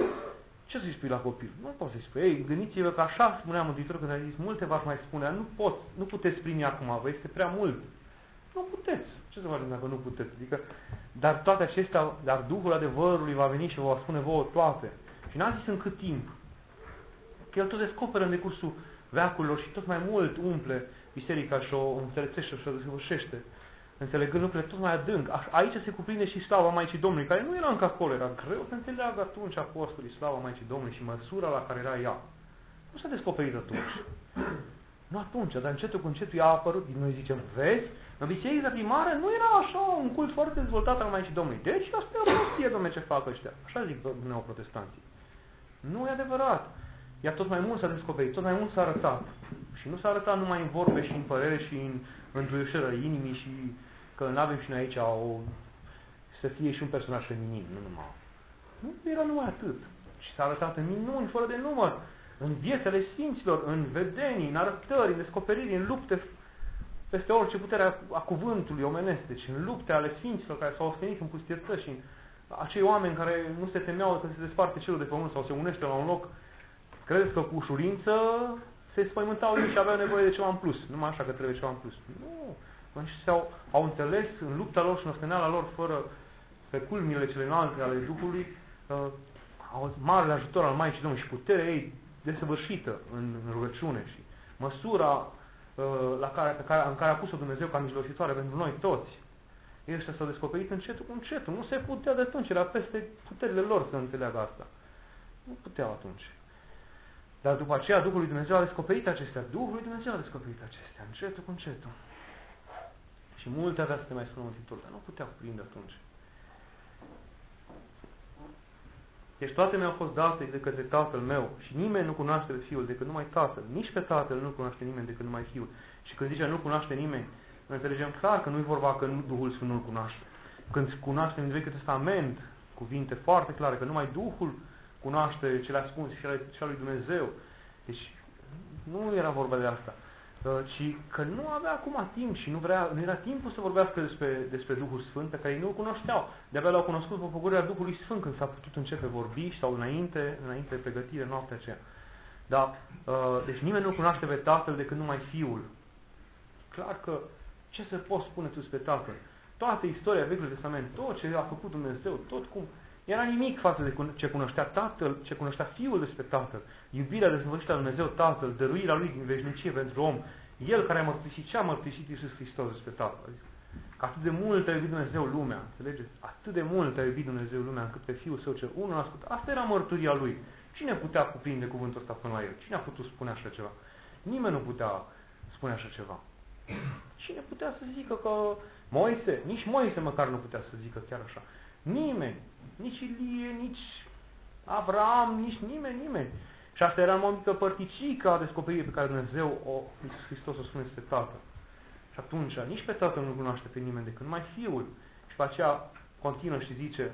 Ce să-i spui la copil? Nu poți să-i spui. Ei, gândiți-vă că așa spunea Mântuitorul când a zis, multe v-aș mai spune, nu pot, nu puteți primi acum, vă este prea mult. Nu puteți. Ce să facem dacă nu puteți? Adică, dar toate acestea, dar Duhul adevărului va veni și vă va spune vouă toate. Și n-a zis în cât timp. Că El tot descoperă în decursul veacurilor și tot mai mult umple biserica și o înțelepțește și o desăvârșește, înțelegând lucrurile tot mai adânc. Aici se cuprinde și slava Maicii Domnului, care nu era încă acolo, era greu să înțeleagă atunci apostolii slava Maicii Domnului și măsura la care era ea. Nu s-a descoperit atunci. Nu atunci, dar încetul cu încetul ea a apărut. Noi zicem, vezi, în biserica primară nu era așa un cult foarte dezvoltat al Maicii Domnului. Deci asta e o prostie, Dom'le, ce fac ăștia. Așa zic neoprotestanții. Nu e adevărat. Ea tot mai mult s-a descoperit, tot mai mult s-a arătat. Și nu s-a arătat numai în vorbe și în părere și în întruiușără inimii și că nu avem și noi aici o, să fie și un personaj feminin, nu numai. Nu era numai atât. Și s-a arătat în minuni, fără de număr, în viețile sfinților, în vedenii, în arătări, în descoperiri, în lupte peste orice putere a, a cuvântului omenesc, deci în lupte ale sfinților care s-au ostenit în pustietăți și în acei oameni care nu se temeau că se desparte cerul de pământ sau se unește la un loc. Credeți că cu ușurință se spăimântau ei și aveau nevoie de ceva în plus. Numai așa că trebuie ceva în plus. Nu. Și au, au înțeles în lupta lor și în osteneala lor, fără pe culmile cele înalte ale Duhului, uh, au marele ajutor al Maicii Domnului și puterea ei desăvârșită în, în rugăciune și măsura uh, la care, pe care, în care a pus-o Dumnezeu ca mijlocitoare pentru noi toți. Ei ăștia s-au descoperit încetul cu încetul. Nu se putea de atunci, era peste puterile lor să înțeleagă asta. Nu puteau atunci. Dar după aceea Duhul lui Dumnezeu a descoperit acestea. Duhul lui Dumnezeu a descoperit acestea, încetul cu încetul. Și multe avea să te mai spună Mântuitorul, dar nu putea cuprinde atunci. Deci toate mi-au fost date de către Tatăl meu și nimeni nu cunoaște pe Fiul decât numai Tatăl. Nici pe Tatăl nu cunoaște nimeni decât numai Fiul. Și când zice nu cunoaște nimeni, noi înțelegem clar că nu-i vorba că nu, Duhul Sfânt nu-L cunoaște. Când cunoaștem în Vechiul Testament cuvinte foarte clare, că numai Duhul cunoaște cele ascunse și ale lui Dumnezeu. Deci nu era vorba de asta. Ci că nu avea acum timp și nu, vrea, nu era timpul să vorbească despre, despre Duhul Sfânt, pe care ei nu-L cunoșteau. De-abia L-au cunoscut pe făgurirea Duhului Sfânt când s-a putut începe vorbi sau înainte, înainte de pregătire, noaptea aceea. Dar, deci nimeni nu cunoaște pe Tatăl decât numai Fiul. Clar că ce să poți spune tu despre Tatăl? Toată istoria Vechiului Testament, tot ce a făcut Dumnezeu, tot cum era nimic față de ce cunoștea Tatăl, ce cunoștea Fiul despre Tatăl, iubirea desăvârșită a lui Dumnezeu Tatăl, dăruirea Lui din veșnicie pentru om, El care a mărturisit ce a mărturisit Iisus Hristos despre Tatăl. Că atât de mult a iubit Dumnezeu lumea, înțelegeți? Atât de mult a iubit Dumnezeu lumea încât pe Fiul Său cel unul născut. Asta era mărturia Lui. Cine putea cuprinde cuvântul ăsta până la El? Cine a putut spune așa ceva? Nimeni nu putea spune așa ceva. Cine putea să zică că Moise, nici Moise măcar nu putea să zică chiar așa. Nimeni, nici Ilie, nici Avram, nici nimeni, nimeni. Și asta era o mică părticică a descoperirii pe care Dumnezeu, o, Iisus Hristos, o spune despre Tatăl. Și atunci, nici pe Tatăl nu cunoaște pe nimeni decât numai Fiul. Și pe aceea continuă și zice,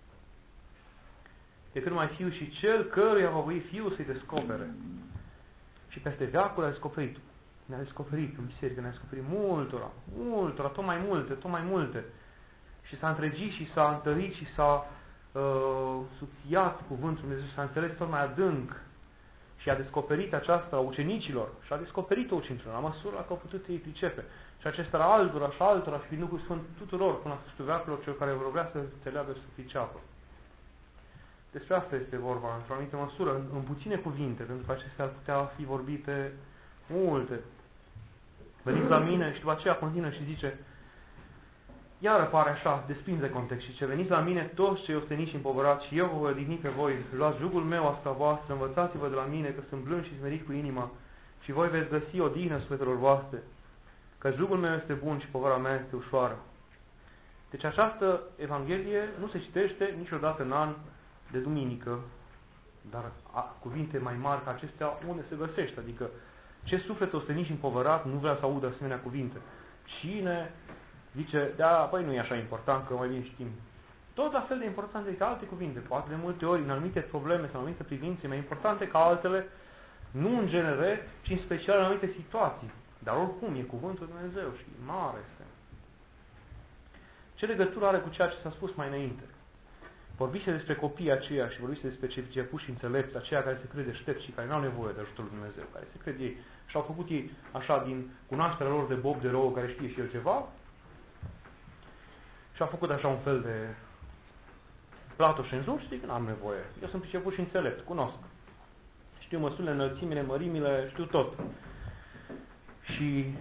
decât numai Fiul și Cel căruia va voi Fiul să-i descopere. Și peste veacul a descoperit. Ne-a descoperit în biserică, ne-a descoperit multora, multora, tot mai multe, tot mai multe. Și s-a întregit și s-a întărit și s-a uh, subțiat cuvântul Dumnezeu, s-a înțeles tot mai adânc. Și a descoperit aceasta ucenicilor. Și a descoperit-o ucenicilor, la măsură la că au putut să-i pricepe. Și acestora altora și altora și prin Duhul Sfânt tuturor, până la sfârșitul veacurilor, celor care vor vrea să înțeleagă și să priceapă. Despre asta este vorba, într-o anumită măsură, în, în puține cuvinte, pentru că acestea ar putea fi vorbite multe. Veniți la mine și după aceea continuă și zice, iară pare așa, desprinde context și ce veniți la mine toți cei osteniți și împovărați și eu vă voi odihni pe voi. Luați jugul meu asupra voastră, învățați-vă de la mine că sunt blând și smerit cu inima și voi veți găsi odihnă sufletelor voastre, că jugul meu este bun și povara mea este ușoară. Deci această Evanghelie nu se citește niciodată în an de duminică, dar a, cuvinte mai mari ca acestea unde se găsește, adică ce suflet ostenit și împovărat nu vrea să audă asemenea cuvinte. Cine zice, da, păi nu e așa important, că mai bine știm. Tot la fel de important decât alte cuvinte. Poate de multe ori, în anumite probleme sau în anumite privințe, mai importante ca altele, nu în genere, ci în special în anumite situații. Dar oricum, e cuvântul Lui Dumnezeu și mare este. Ce legătură are cu ceea ce s-a spus mai înainte? Vorbise despre copiii aceia și vorbise despre cei pricepuși și înțelepți, aceia care se cred deștepți și care nu au nevoie de ajutorul Lui Dumnezeu, care se cred ei și au făcut ei așa din cunoașterea lor de bob de rău care știe și el ceva, și a făcut așa un fel de plato și în jur și zic, n-am nevoie. Eu sunt priceput și înțelept, cunosc. Știu măsurile, înălțimile, mărimile, știu tot. Și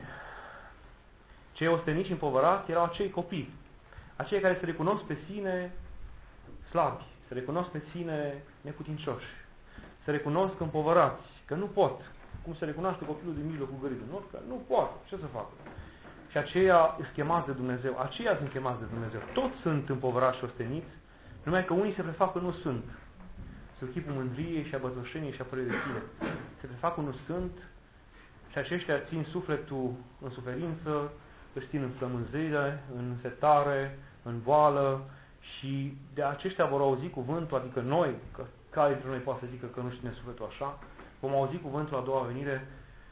cei osteniți împovărați erau acei copii, acei care se recunosc pe sine slabi, se recunosc pe sine neputincioși, se recunosc împovărați, că nu pot. Cum se recunoaște copilul din mijlocul gării, nu? Că nu poate. Ce să facă? Și aceia sunt chemați de Dumnezeu. Aceia sunt chemați de Dumnezeu. Toți sunt împovărați și osteniți, numai că unii se prefac că nu sunt. Sub chipul mândriei și a băzoșeniei și a părere de sine. Se prefac că nu sunt și aceștia țin sufletul în suferință, își țin în flămânzire, în setare, în boală și de aceștia vor auzi cuvântul, adică noi, că care dintre noi poate să zică că nu știe sufletul așa, vom auzi cuvântul a doua venire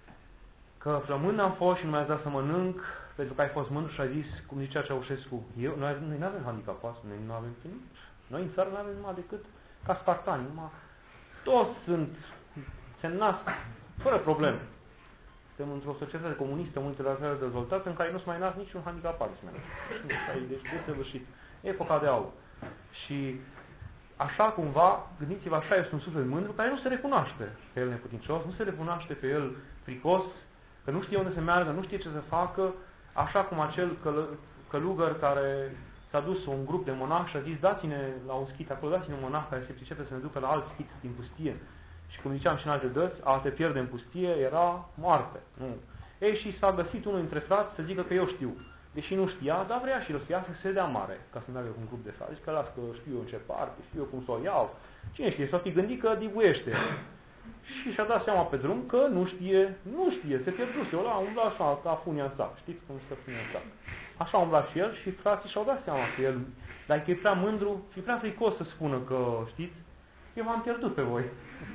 că flămând am fost și nu mi-ați dat să mănânc pentru că ai fost mândru și ai zis, cum zicea Ceaușescu, eu, noi, noi nu avem handicapați, noi nu avem nimic. Noi în țară nu avem numai decât ca spartani, numai toți sunt, se nasc fără probleme. Suntem într-o societate comunistă multilaterală dezvoltată în care nu se mai nasc niciun handicapat. Deci desăvârșit. Epoca de aur. Și așa cumva, gândiți-vă, așa este un suflet mândru care nu se recunoaște pe el neputincios, nu se recunoaște pe el fricos, că nu știe unde să meargă, nu știe ce să facă, așa cum acel căl călugăr care s-a dus un grup de monași și a zis, dați-ne la un schit acolo, dați-ne un monah care se pricepe să ne ducă la alt schit din pustie. Și cum ziceam și în alte dăți, a te pierde în pustie era moarte. Nu. Ei, și s-a găsit unul dintre frați să zică că eu știu. Deși nu știa, dar vrea și el să iasă să se dea mare, ca să meargă cu un grup de frați. Zic că las că știu eu în ce parte, știu eu cum să o iau. Cine știe, s-a fi gândit că dibuiește. Și și-a dat seama pe drum că nu știe, nu știe, se pierduse. Eu la umbla așa, ca funia în sac. Știți cum stă funia în sac? Așa umbla și el și frații și-au dat seama că el, dar că e prea mândru și prea fricos să spună că, știți, eu v-am pierdut pe voi.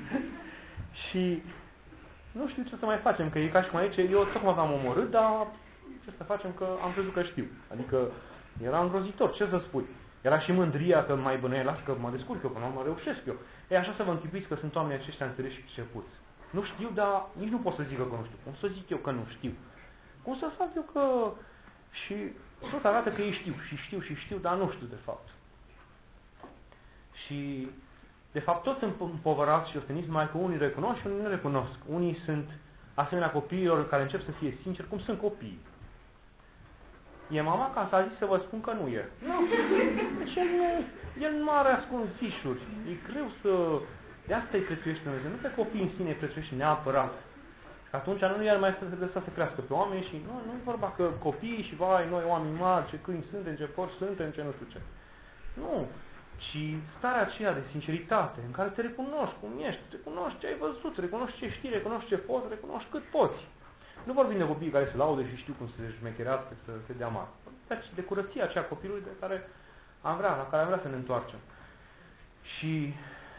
Și nu știu ce să mai facem, că e ca și cum aici, eu tocmai v-am omorât, dar ce să facem că am crezut că știu. Adică era îngrozitor, ce să spui. Era și mândria că mai bănuie, las că mă descurc eu, până la urmă reușesc eu. E așa să vă închipuiți că sunt oamenii aceștia înțeleși și pricepuți. Nu știu, dar nici nu pot să zic că nu știu. Cum să zic eu că nu știu? Cum să fac eu că... Și tot arată că ei știu și știu și știu, dar nu știu de fapt. Și de fapt toți sunt împovărați și osteniți, mai că unii recunosc și unii nu recunosc. Unii sunt asemenea copiilor care încep să fie sinceri, cum sunt copiii. E mama ca să a zis să vă spun că nu e. Nu. Deci el nu, el nu are ascuns fișuri. E greu să... De asta îi prețuiește Dumnezeu. Nu pe copii în sine îi prețuiește neapărat. Că atunci nu i-ar mai să se lăsa să crească pe oameni și nu, nu e vorba că copiii și vai, noi oameni mari, ce câini suntem, ce porci suntem, ce nu știu ce. Nu. Ci starea aceea de sinceritate în care te recunoști cum ești, recunoști ce ai văzut, recunoști ce știi, recunoști ce poți, recunoști cât poți. Nu vorbim de copiii care se laude și știu cum să se șmecherească, să se dea mari. Deci de curăția aceea copilului de care am vrea, la care am vrea să ne întoarcem. Și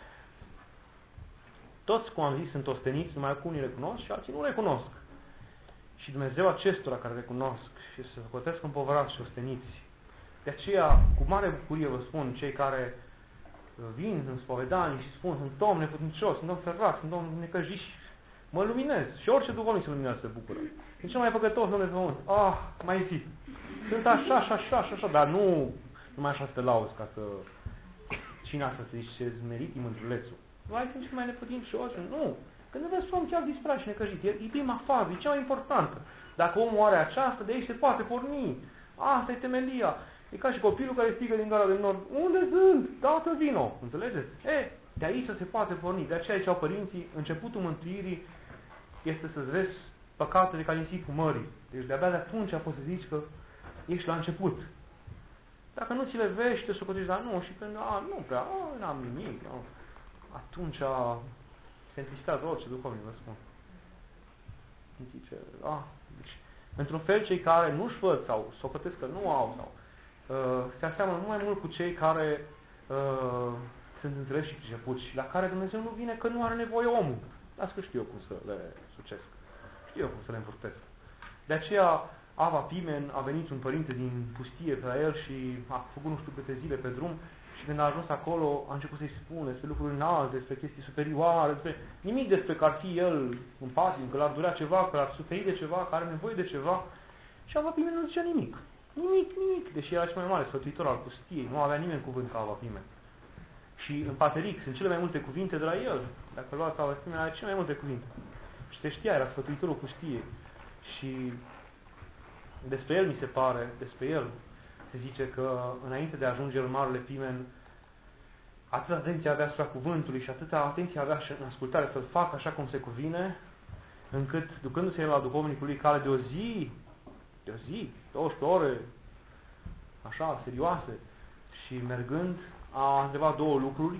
toți, cum am zis, sunt osteniți, numai că unii recunosc și alții nu recunosc. Și Dumnezeu acestora care recunosc și se socotesc împovărați și osteniți. De aceea, cu mare bucurie vă spun, cei care vin în spovedanii și spun, sunt om neputincios, sunt om sărac, sunt om necăjiși, mă luminez. Și orice duhovnic se luminează, se bucură. E cel mai păcătos om de pământ. Ah, mai zi. Sunt așa, așa, așa, așa, așa, dar nu numai așa să te lauzi ca să cine asta să zici ce-ți meriti mândrulețul. Nu ai fi mai neputincios? Nu. Când vezi om chiar disprat și necăjit, e, e prima fază, e cea mai importantă. Dacă omul are aceasta, de aici se poate porni. Asta e temelia. E ca și copilul care strigă din gara de nord, unde sunt? Tată, vino! Înțelegeți? E, de aici se poate porni. De aceea ziceau părinții, începutul mântuirii este să-ți vezi păcatele ca din țipul mării. Deci de-abia de atunci poți să zici că ești la început. Dacă nu ți le vezi, te socotești, dar nu, și când, a, nu prea, a, n-am nimic, nu. Atunci se întristează orice duhovnic, vă spun. Zice, a, deci, într-un fel, cei care nu-și văd sau socotesc că nu au, sau uh, se aseamănă mult mai mult cu cei care uh, sunt înțeleși și pricepuți și la care Dumnezeu nu vine că nu are nevoie omul. Las că știu eu cum să le sucesc. Știu eu cum să le învârtesc. De aceea, Ava Pimen a venit un părinte din pustie pe la el și a făcut nu știu câte zile pe drum și când a ajuns acolo a început să-i spune despre lucruri înalte, despre chestii superioare, despre nimic despre că ar fi el în patim, că l-ar durea ceva, că l-ar suferi de ceva, că are nevoie de ceva și Ava Pimen nu zicea nimic. Nimic, nimic, deși era cel mai mare sfătuitor al pustiei, nu avea nimeni cuvânt ca Ava Pimen. Și în Pateric sunt cele mai multe cuvinte de la el. Dacă luați Ava Pimen, are cele mai multe cuvinte. Și se știa, era sfătuitorul pustiei. Și despre el, mi se pare, despre el, se zice că înainte de a ajunge în Marele Pimen, atâta atenție avea asupra cuvântului și atâta atenție avea și în ascultare să-l facă așa cum se cuvine, încât, ducându-se el la duhovnicul lui cale de o zi, de o zi, douăsprezece ore, așa, serioase, și mergând, a întrebat două lucruri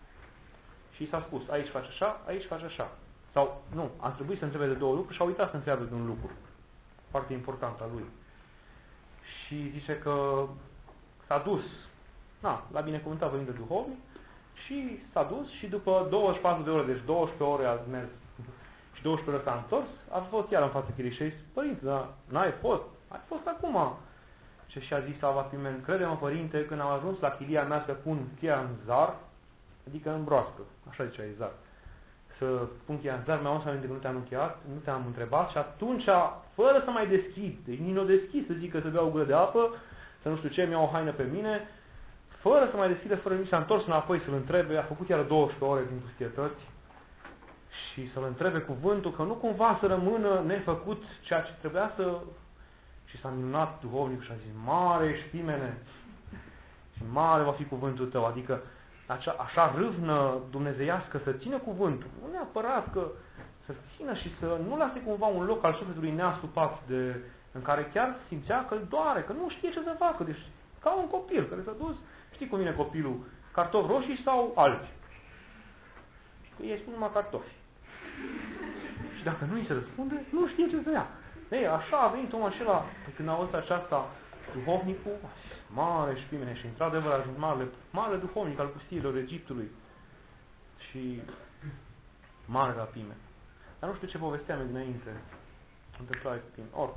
și s-a spus, aici faci așa, aici faci așa. Sau, nu, a trebuit să întrebe de două lucruri și a uitat să întrebe de un lucru. Foarte important al lui. Și zice că s-a dus, na, la binecuvântat Părinte Duhovnic, și s-a dus și după douăzeci și patru de ore, deci douăsprezece ore a mers și douăsprezece ore s-a întors, a fost iar în fața Chiriei și a zis, Părinte, dar n-ai fost, ai fost acum. Și și-a zis Ava Pimen, crede-mă, Părinte, când am ajuns la chilia mea să pun cheia în zar, adică în broască, așa zicea zar, să pun cheia în zar, mi-am adus aminte că nu te-am încheiat, nu te-am întrebat și atunci, fără să mai deschid, deci nici nu deschid să zic că să bea o gură de apă, să nu știu ce, mi-au o haină pe mine, fără să mai deschidă, fără nici s-a întors înapoi să-l întrebe, a făcut iar douăsprezece ore din pustietăți și să-l întrebe cuvântul, că nu cumva să rămână nefăcut ceea ce trebuia să... Și s-a minunat duhovnicul și a zis, mare ești, Pimene, și mare va fi cuvântul tău, adică așa, așa râvnă dumnezeiască să țină cuvântul, nu neapărat că să țină și să nu lase cumva un loc al sufletului neasupat de, în care chiar simțea că îl doare, că nu știe ce să facă, deci ca un copil care s-a dus, știi cum vine copilul, cartofi roșii sau albi? Și ei spun numai cartofi. Și dacă nu îi se răspunde, nu știe ce să ia. Ei, așa a venit omul acela, când a auzit aceasta, duhovnicul, mare și Pimene, și într-adevăr a ajuns mare, mare duhovnic al pustiilor Egiptului și mare la Pimen. Dar nu știu ce povesteam dinainte, întâmplare cu Pimen. Or.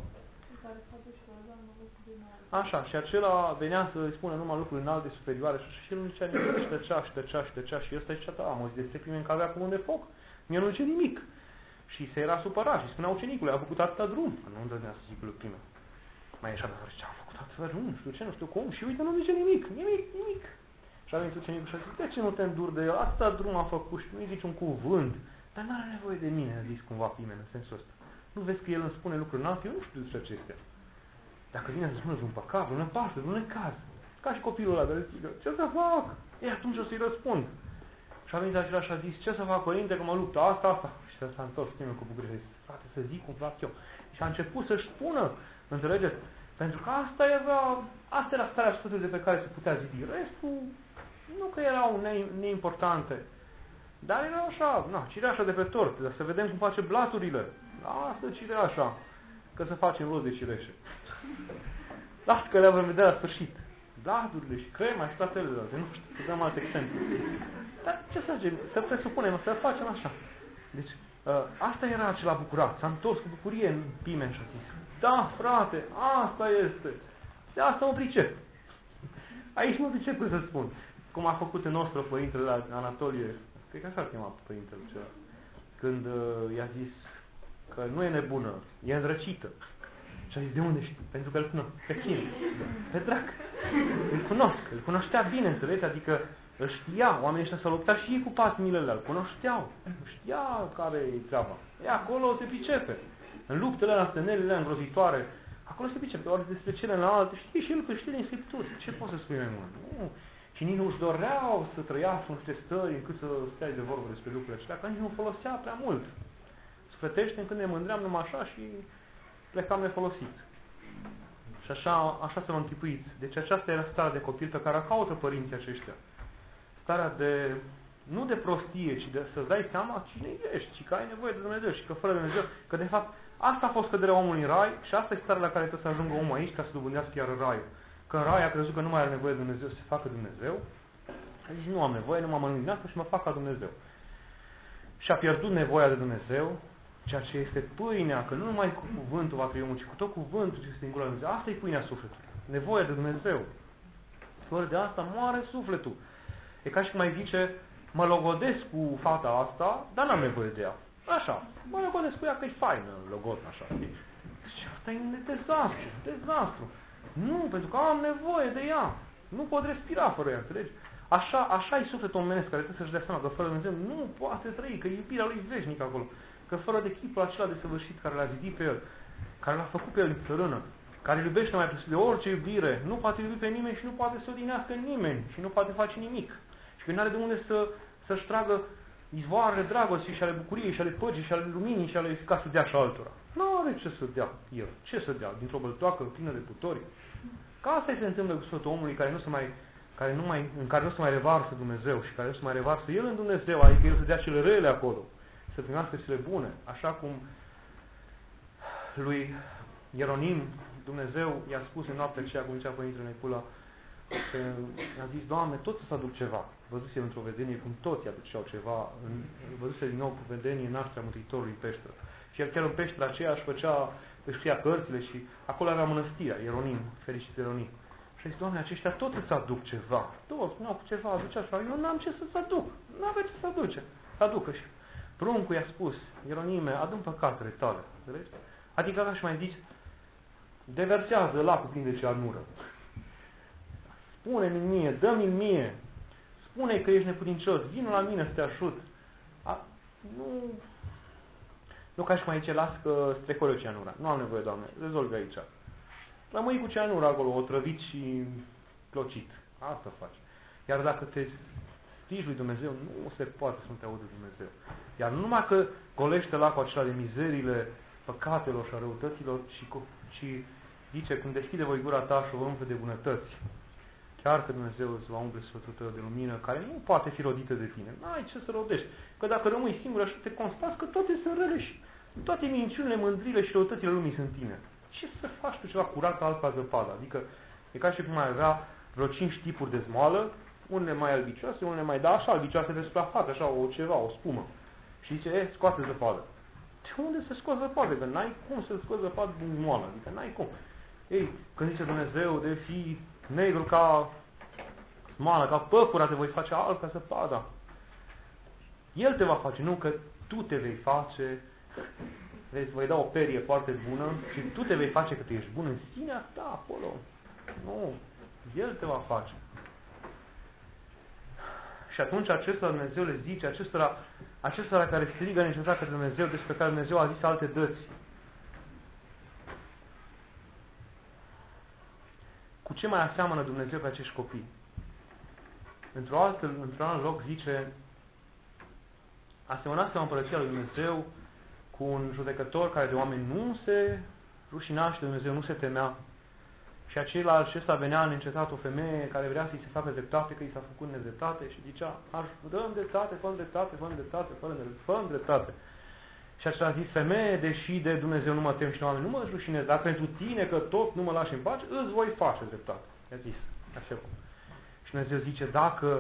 Așa, și acela venea să îi spună numai lucruri înalte, superioare și el nu zicea nimic, și tăcea, și tăcea, și tăcea, și ăsta zicea, da, am auzit despre Pimen că avea cuvânt de foc, mie nu zice nimic. Și se era supărat și spunea ucenicului, a făcut atâta drum. Nu îndrăznea să zic lui Pimen. Mai ieșea de ce a făcut atâta drum, nu știu ce, nu știu cum, și uite, nu zice nimic, nimic, nimic. Și a venit ucenicul și a zis, de ce nu te înduri de el? Atâta drum a făcut și nu-i zici un cuvânt. Dar n-are nevoie de mine, a zis cumva Pimen în sensul ăsta. Nu vezi că el îmi spune lucruri înalte, eu nu știu despre acestea. Dacă vine să spună vreun păcat, vreun pasă, vreun necaz, ca și copilul ăla, dar zice, ce să fac? E, atunci o să-i răspund. Și a venit acela și a zis, ce să fac, Părinte, că mă luptă asta, asta. Și s-a întors Pimen cu bucurie și a zis, frate, să zic cum fac eu. Și a început să-și spună, înțelegeți? Pentru că asta era, asta era starea sfântului de pe care se putea zidi. Restul, nu că erau ne, neimportante, dar era așa, na, cireașa de pe tort, dar să vedem cum face blaturile. Lasă cireașa, că să facem rost de cireșe. Lasă că le vom vedea la sfârșit. Blaturile și crema și toate celelalte, nu știu, să dăm alte exemple. Dar ce să facem? Să presupunem, să facem așa. Deci, ă, asta era acela bucurat. S-a întors cu bucurie în Pimen și a zis, da, frate, asta este. De asta mă pricep. Aici mă pricep cum să spun. Cum a făcut în nostru părintele la Anatolie, cred că așa îl chema părintele acela, când uh, i-a zis că nu e nebună, e îndrăcită. Și a zis, de unde știi? Pentru că îl cunosc. Pe cine? Pe drac. Îl cunosc. Îl cunoștea bine, înțelegi? Adică îl știa. Oamenii ăștia s-au luptat și ei cu patimilele, îl cunoșteau. Știa care e treaba. E, acolo se pricepe. În luptele alea, stănelele îngrozitoare, acolo se pricepe. Doar despre celelalte știe și el că știe din Scripturi. Ce poți să spui mai mult? Nu. Și nici nu își doreau să trăiască în niște stări încât să stai de vorbă despre lucrurile acelea, că nici nu folosea prea mult. Sfătește când ne mândream numai așa și plecam nefolosiți. Și așa, așa să vă închipuiți. Deci aceasta era starea de copil pe care o caută părinții aceștia. Starea de, nu de prostie, ci de să-ți dai seama cine ești și că ai nevoie de Dumnezeu și că fără Dumnezeu, că de fapt asta a fost căderea omului în rai și asta e starea la care trebuie să ajungă omul aici ca să dobândească chiar raiul. Că în rai a crezut că nu mai are nevoie de Dumnezeu să se facă Dumnezeu, a zis nu am nevoie, nu m-am mănânit și mă fac ca Dumnezeu. Și a pierdut nevoia de Dumnezeu, ceea ce este pâinea, că nu numai cu cuvântul va trăi omul, ci cu tot cuvântul ce este în gura Dumnezeu. Asta e pâinea sufletului. Nevoia de Dumnezeu. Fără de asta moare sufletul. E ca și cum mai zice, mă logodesc cu fata asta, dar n-am nevoie de ea. Așa, mă logodesc cu ea că e faină, logodna așa. Și asta e un dezastru, dezastru. Nu, pentru că am nevoie de ea. Nu pot respira fără ea, înțelegi? Așa, așa e sufletul omenesc care trebuie să-și dea seama că fără Dumnezeu nu poate trăi, că iubirea lui e veșnică acolo. Că fără de chipul acela de săvârșit care l-a zidit pe el, care l-a făcut pe el în țărână, care îl iubește mai presus de orice iubire, nu poate iubi pe nimeni și nu poate să odinească nimeni și nu poate face nimic. Și că nu are de unde să, să-și tragă izvoarele dragostei și ale bucuriei și ale păcii și ale luminii și ale ca să dea și altora. Nu are ce să dea el. Ce să dea? Dintr-o băltoacă plină de putori. Ca asta se întâmplă cu sfătul omului care nu se mai, care nu mai, în care nu se mai revarsă Dumnezeu și care nu se mai revarsă el în Dumnezeu, adică el să dea cele rele acolo, să primească cele bune. Așa cum lui Ieronim Dumnezeu i-a spus în noaptea aceea, cum zicea Părintele Necula, că a zis, Doamne, tot să aduc ceva. Văzuse el într-o vedenie cum toți aduceau ceva, văzuse din nou cu vedenie nașterea Mântuitorului în peșteră. Și el chiar în peștera aceea își făcea, își scria cărțile și acolo avea mănăstirea, Ieronim, fericit Ieronim. Și a zis, Doamne, aceștia tot îți aduc ceva. Toți, nu au ceva, aducea ceva. Eu n-am ce să-ți aduc. Nu aveți ce să aduce. Aducă și pruncul i-a spus, Ieronime, adu-mi păcatele tale. Vedeți? Adică așa și mai zici, deversează lacul plin de cianură. Spune-mi mie, dă-mi mie. Spune că ești neputincios, vină la mine să te ajut. A, nu, nu ca și cum aici, las că strecole o cianura. Nu am nevoie, Doamne, rezolvi aici. Rămâi cu cianura acolo, otrăvit și clocit. Asta faci. Iar dacă te stigi lui Dumnezeu, nu se poate să nu te audă Dumnezeu. Iar nu numai că golește lacul acela de mizerile, păcatelor și a răutăților, și, și zice, când deschide voi gura ta și o umple de bunătăți, chiar că Dumnezeu îți va umple sfătul tău de lumină, care nu poate fi rodită de tine. N-ai ce să rodești. Că dacă rămâi singur așa, te constați că toate sunt rele și toate minciunile, mândrile și răutățile lumii sunt tine. Ce să faci tu ceva curat alt ca zăpadă? Adică e ca și cum ai avea vreo cinci tipuri de zmoală, unele mai albicioase, unele mai, da, așa, albicioase de suprafață, așa, o ceva, o spumă. Și zice, e, scoate zăpadă. De unde să scoți zăpadă? Că n-ai cum să scoți zăpadă din moală. Adică n-ai cum. Ei, când zice Dumnezeu de fi negru ca smoală, ca păcura, te voi face alb ca zăpada. El te va face, nu că tu te vei face, îți voi da o perie foarte bună și tu te vei face că tu ești bun în sinea ta acolo. Nu, El te va face. Și atunci acesta Dumnezeu le zice, acestora, acestora care strigă necesar către Dumnezeu, despre care Dumnezeu a zis alte dăți. Cu ce mai aseamănă Dumnezeu pe acești copii? Într-o altă, într-un alt loc zice, asemănați-vă Împărăția lui Dumnezeu cu un judecător care de oameni nu se rușina și de Dumnezeu nu se temea. Și acela acesta venea în încetat o femeie care vrea să-i se facă dreptate, că i s-a făcut nedreptate și zicea, dă-mi dreptate, fă-mi dreptate, fă-mi dreptate, fă-mi dreptate. Și acela a zis, femeie, deși de Dumnezeu nu mă tem și de oameni, nu mă rușinez, dar pentru tine că tot nu mă lași în pace, îți voi face dreptate. I-a zis, așa. Și Dumnezeu zice, dacă...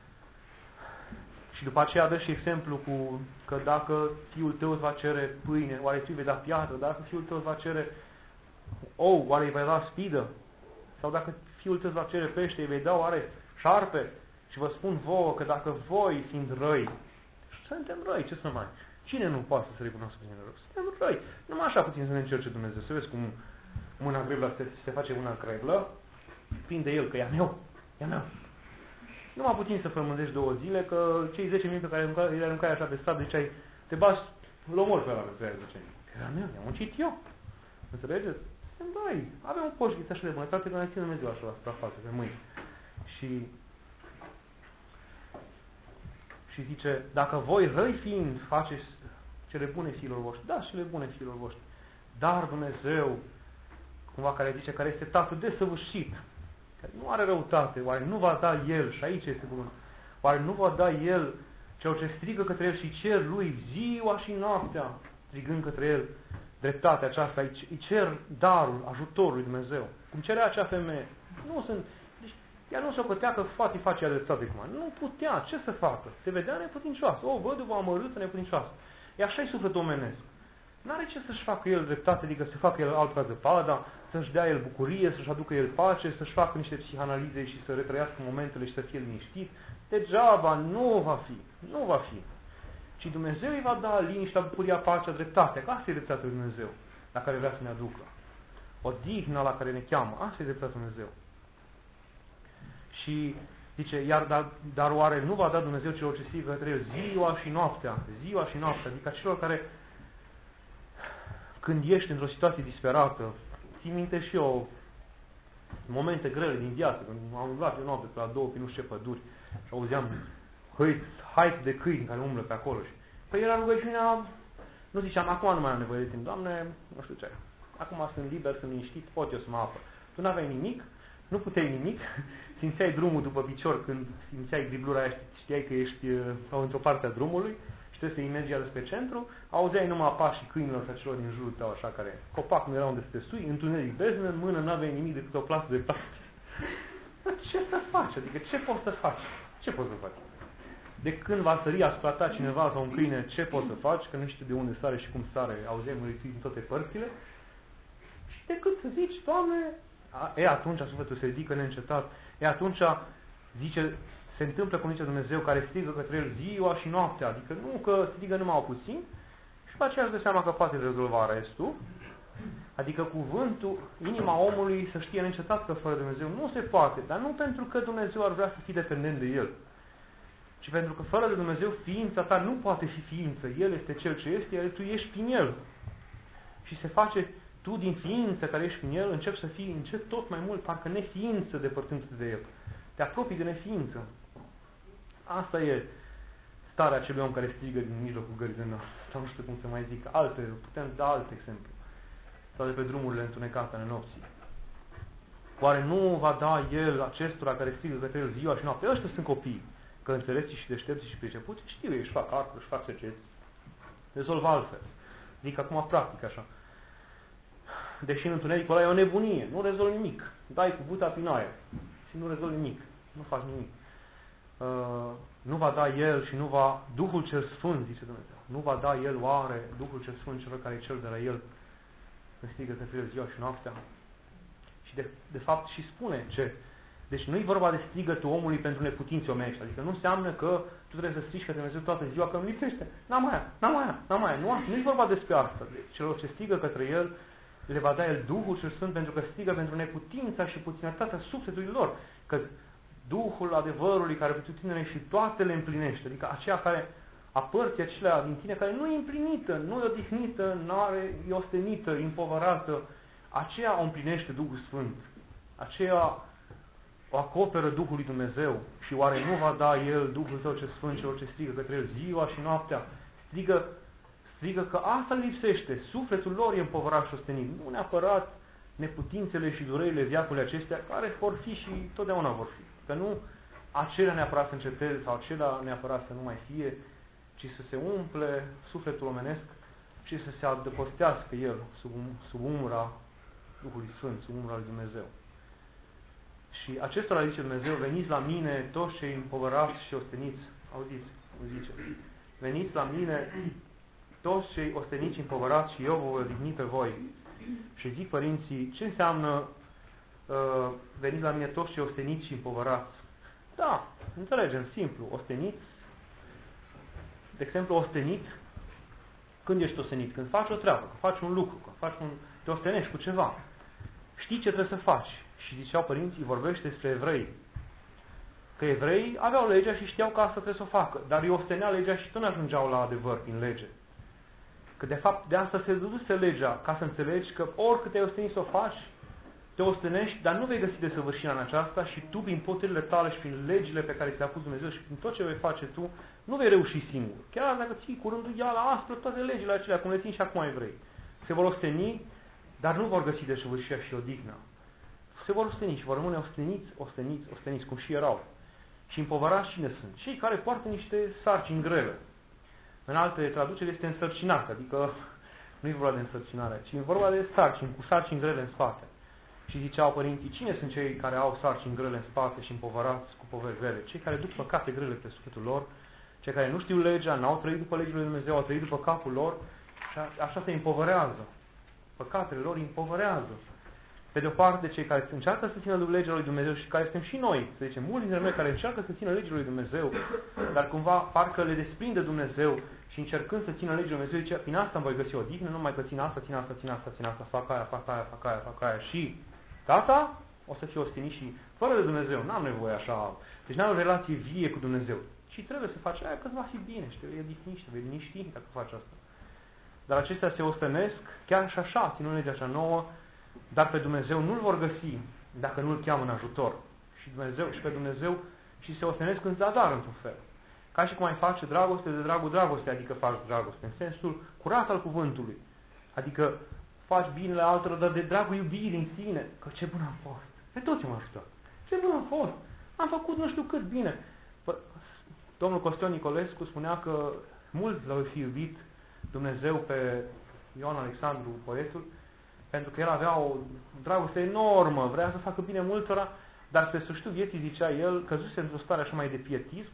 Și după aceea dă și exemplu cu că dacă fiul tău îți va cere pâine, oare tu îi vei da piatră? Dacă fiul tău îți va cere ou, oare îi vei da spidă? Sau dacă fiul tău îți va cere pește, îi vei da oare șarpe? Și vă spun vouă că dacă voi, fiind răi, suntem răi, ce să mai... Cine nu poate să se recunoască pe rău? Suntem răi. Numai așa putem să ne încerce Dumnezeu. Să vezi cum mâna greblă se, se face mâna greblă, prinde el că e a meu, e a meu. Nu mai puțin să frămândești două zile, că cei zece minute pe care le aruncai așa pe stat, ziceai, te bași, îl omor pe ăla pe care ziceai. Că era meu, i-am muncit eu. Înțelegeți? Băi, avem un poșghiț așa de bunătate, că ne ține Dumnezeu așa la suprafață, pe mâini. Și, și zice, dacă voi răi fiind faceți cele bune fiilor voștri, da, cele bune fiilor voștri, dar Dumnezeu, cumva care zice, care este Tatăl desăvârșit, care nu are răutate, oare nu va da El, și aici este bun, oare nu va da El celor ce strigă către El și cer Lui ziua și noaptea, strigând către El dreptatea aceasta, îi cer darul, ajutorul lui Dumnezeu. Cum cerea acea femeie. Nu sunt... Deci, ea nu se putea că poate face ea dreptate cum. Nu putea. Ce să facă? Se vedea neputincioasă. O văduvă amărâtă neputincioasă. E așa-i sufletul omenesc. N-are ce să-și facă el dreptate, adică să facă el alt ca zăpada, să-și dea el bucurie, să-și aducă el pace, să-și facă niște psihanalize și să retrăiască momentele și să fie liniștit. Degeaba nu va fi. Nu va fi. Și Dumnezeu îi va da liniștea, bucuria, pacea, dreptatea. Că asta e dreptatea lui Dumnezeu, la care vrea să ne aducă. odihna la care ne cheamă. Asta e dreptatea Dumnezeu. Și zice, iar dar, dar oare nu va da Dumnezeu celor ce strigă către El ziua și noaptea, ziua și noaptea, adică celor care, când ești într-o situație disperată, ții minte și eu momente grele din viață, când am umblat eu noapte pe la două, pe nu știu ce păduri și auzeam hait de câini care umblă pe acolo. Și, păi era rugăciunea, nu ziceam, acum nu mai am nevoie de timp, Doamne, nu știu ce, acum sunt liber, sunt liniștit, pot eu să mă apăr. Tu n-aveai nimic, nu puteai nimic, simțeai drumul după picior când simțeai driblura aia, știai că ești uh, într-o parte a drumului și trebuie să-i mergi spre centru, auzeai numai pașii câinilor și acelor din jurul tău, așa, care copac nu era unde să te sui, întuneric beznă, în mână n-aveai nimic decât o plasă de plastic. Ce să faci? Adică ce poți să faci? Ce poți să faci? De când va sări asupra ta cineva sau un câine, ce poți să faci? Că nu știu de unde sare și cum sare, auzeai măriții din toate părțile. Și decât să zici, Doamne, e atunci sufletul se ridică neîncetat. E atunci, zice, se întâmplă cum zice Dumnezeu, care strigă către El ziua și noaptea. Adică nu că strigă numai puțin și după aceea își dă seama că poate rezolva restul. Adică cuvântul, inima omului să știe neîncetat că fără Dumnezeu nu se poate. Dar nu pentru că Dumnezeu ar vrea să fii dependent de El, ci pentru că fără de Dumnezeu ființa ta nu poate fi ființă. El este Cel ce este, iar tu ești prin El. Și se face, tu din ființă care ești prin El, începi să fii încet tot mai mult, parcă neființă depărtându-te de El. Te apropii de neființă. Asta e starea acelui om care strigă din mijlocul gării de noapte. Sau nu știu cum să mai zic. Alte, putem da alt exemplu. Sau de pe drumurile întunecate ale nopții. Oare nu va da El acestora care strigă către El ziua și noaptea? Ăștia sunt copii. Că înțelepți și deștepți și pricepuți, știu ei, își fac arcuri, își fac seceți. Rezolvă altfel. Zic acum practic așa. Deși în întunericul ăla e o nebunie, nu rezolvi nimic. Dai cu buta prin aer și nu rezolvi nimic. Nu faci nimic. Uh, nu va da El și nu va, Duhul cel Sfânt, zice Dumnezeu, nu va da El oare Duhul cel Sfânt celor care e Cel de la El, când strigă către El ziua și noaptea. Și de, de fapt și spune ce. Deci nu e vorba de strigătul omului pentru neputințe omenești. Adică nu înseamnă că tu trebuie să strigi către Dumnezeu toată ziua, că îmi lipsește. N-am aia, n-am aia, n-am aia. Nu, nu e vorba despre asta. Deci celor ce strigă către El, le va da El Duhul cel Sfânt pentru că strigă pentru neputința și puținătatea sufletului lor. Că Duhul adevărului care pentru tine și toate le împlinește. Adică aceea care a părții acelea din tine care nu e împlinită, nu e odihnită, nu are, e ostenită, împovărată, aceea o împlinește Duhul Sfânt. Aceea o acoperă Duhul lui Dumnezeu. Și oare nu va da El, Duhul Său ce Sfânt, celor ce strigă către El ziua și noaptea? Strigă, strigă că asta lipsește. Sufletul lor e împovărat și ostenit. Nu neapărat neputințele și durerile viacului acestea, care vor fi și totdeauna vor fi. Că nu acelea neapărat să înceteze sau acelea neapărat să nu mai fie, ci să se umple sufletul omenesc și să se adăpostească el sub, sub umbra Duhului Sfânt, sub umbra lui Dumnezeu. Și acestora zice Dumnezeu, veniți la mine toți cei împovărați și osteniți. Auziți, cum zice. Veniți la mine toți cei osteniți și împovărați și eu vă voi odihni pe voi. Și zic părinții, ce înseamnă uh, veniți la mine toți cei osteniți și împovărați? Da, înțelegem, simplu. Osteniți, de exemplu, ostenit, când ești ostenit? Când faci o treabă, când faci un lucru, când faci un, te ostenești cu ceva. Știi ce trebuie să faci. Și ziceau părinții, vorbește despre evrei. Că evreii aveau legea și știau că asta trebuie să o facă. Dar îi ostenea legea și tot nu ajungeau la adevăr prin lege. Că de fapt de asta se dăduse legea, ca să înțelegi că oricât te-ai ostenit să o faci, te ostenești, dar nu vei găsi desăvârșirea în aceasta și tu, prin puterile tale și prin legile pe care ți-a pus Dumnezeu și prin tot ce vei face tu, nu vei reuși singur. Chiar dacă ții cu rândul ia la aspră toate legile acelea, cum le țin și acum evrei. Se vor osteni, dar nu vor găsi desăvârșirea și odihna. Se vor osteni și vor rămâne osteniți, osteniți, osteniți, cum și erau. Și împovărați cine sunt? Cei care poartă niște sarcini grele. În alte traduceri este însărcinați, adică nu e vorba de însărcinare, ci e vorba de sarcini, cu sarcini grele în spate. Și ziceau părinții, cine sunt cei care au sarcini grele în spate și împovărați cu poveri grele? Cei care duc păcate grele pe sufletul lor, cei care nu știu legea, n-au trăit după legile lui Dumnezeu, au trăit după capul lor și așa se împovărează. Păcatele lor îi împovărează. Pe de o parte, cei care încearcă să țină legea lui Dumnezeu și care suntem și noi, să zicem, mulți dintre noi care încearcă să țină legea lui Dumnezeu, dar cumva parcă le desprinde Dumnezeu Și încercând să țină legile Lui Dumnezeu, zice, prin asta îmi voi găsi odihnă, numai că țin asta, țin asta, țin asta, țin asta, fac aia, fac aia, fac aia, fac aia și gata, o să fiu ostinit și fără de Dumnezeu, n-am nevoie așa. Deci n-am o relație vie cu Dumnezeu. Și trebuie să faci aia că va fi bine și te vei odihni și te vei liniști dacă faci asta. Dar acestea se ostenesc chiar și așa, ținând legea cea nouă, dar pe Dumnezeu nu-L vor găsi dacă nu-L cheamă în ajutor. Și Dumnezeu și pe Dumnezeu și se ostenesc în zadar într-un fel. Ca și cum ai face dragoste de dragul dragoste, adică faci dragoste în sensul curat al cuvântului. Adică faci binele altora, dar de dragul iubirii în sine. Că ce bun am fost! Pe toți m-a ajutat! Ce bun am fost! Am făcut nu știu cât bine! Pă, domnul Costel Nicolescu spunea că mult l-au fi iubit Dumnezeu pe Ioan Alexandru, poetul, pentru că el avea o dragoste enormă, vrea să facă bine multora, dar pe sfârșitul vieții, zicea el, căzuse într-o stare așa mai de pietism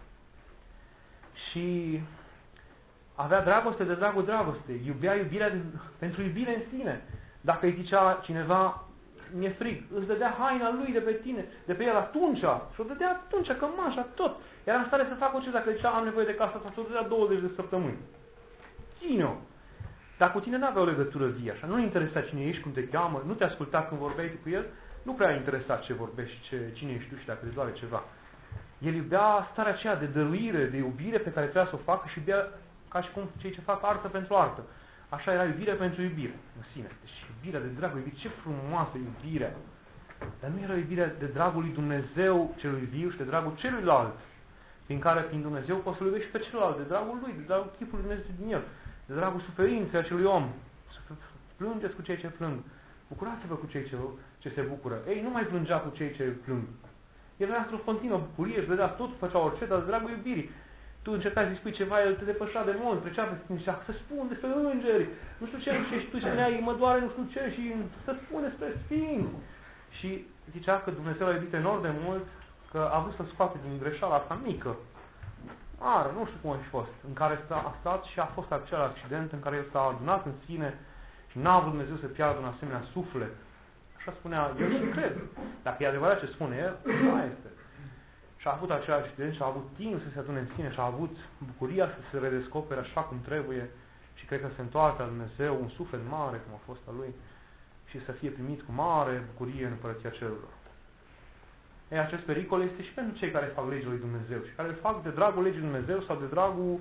și avea dragoste de dragul dragoste, iubea iubirea de, pentru iubire în sine. Dacă îi zicea cineva, mi-e frig, îți dădea haina lui de pe tine, de pe el atunci, și o dădea atunci, cămașa, tot. Era în stare să facă orice, dacă zicea, am nevoie de casa asta, și o dădea douăzeci de săptămâni. Ține-o! Dar cu tine n-avea o legătură vie așa, nu-l interesa cine ești, cum te cheamă, nu te asculta când vorbeai cu el, nu prea interesa ce vorbești, ce, cine ești tu și dacă te doare ceva. El iubea starea aceea de dăruire, de iubire pe care trebuia să o facă și iubea ca și cum cei ce fac artă pentru artă. Așa era iubire pentru iubire, în sine. Deci iubirea de dragul iubire, ce frumoasă iubirea! Dar nu era iubirea de dragul lui Dumnezeu celui viu și de dragul celuilalt, prin care, prin Dumnezeu, poți să-L iubești pe celălalt, de dragul lui, de dragul chipului Dumnezeu din el, de dragul suferinței acelui om. Să plângeți cu cei ce plâng. Bucurați-vă cu cei ce, ce se bucură. Ei, nu mai plângea cu cei ce plâng. El era într-o continuă bucurie, își vedea tot, făcea orice, dar de dragul iubirii. Tu încercai să-i spui ceva, el te depășea de mult, trecea pe tine și zicea, să spun despre îngeri, nu știu ce, și tu spuneai, mă doare nu știu ce, și să spun despre sfinți. Și zicea că Dumnezeu l-a iubit enorm de mult, că a vrut să scoate din greșeala asta mică, mare, nu știu cum a fost, în care a stat și a fost acel accident în care el s-a adunat în sine și n-a vrut Dumnezeu să piardă un asemenea suflet. Așa spunea el și cred. Dacă e adevărat ce spune el, așa este. Și a avut acel accident și a avut timp să se adune în sine și a avut bucuria să se redescopere așa cum trebuie și cred că se întoarce la Dumnezeu un suflet mare, cum a fost al lui, și să fie primit cu mare bucurie în Împărăția Cerurilor. Ei, acest pericol este și pentru cei care fac legile lui Dumnezeu și care îl fac de dragul legii lui Dumnezeu sau de dragul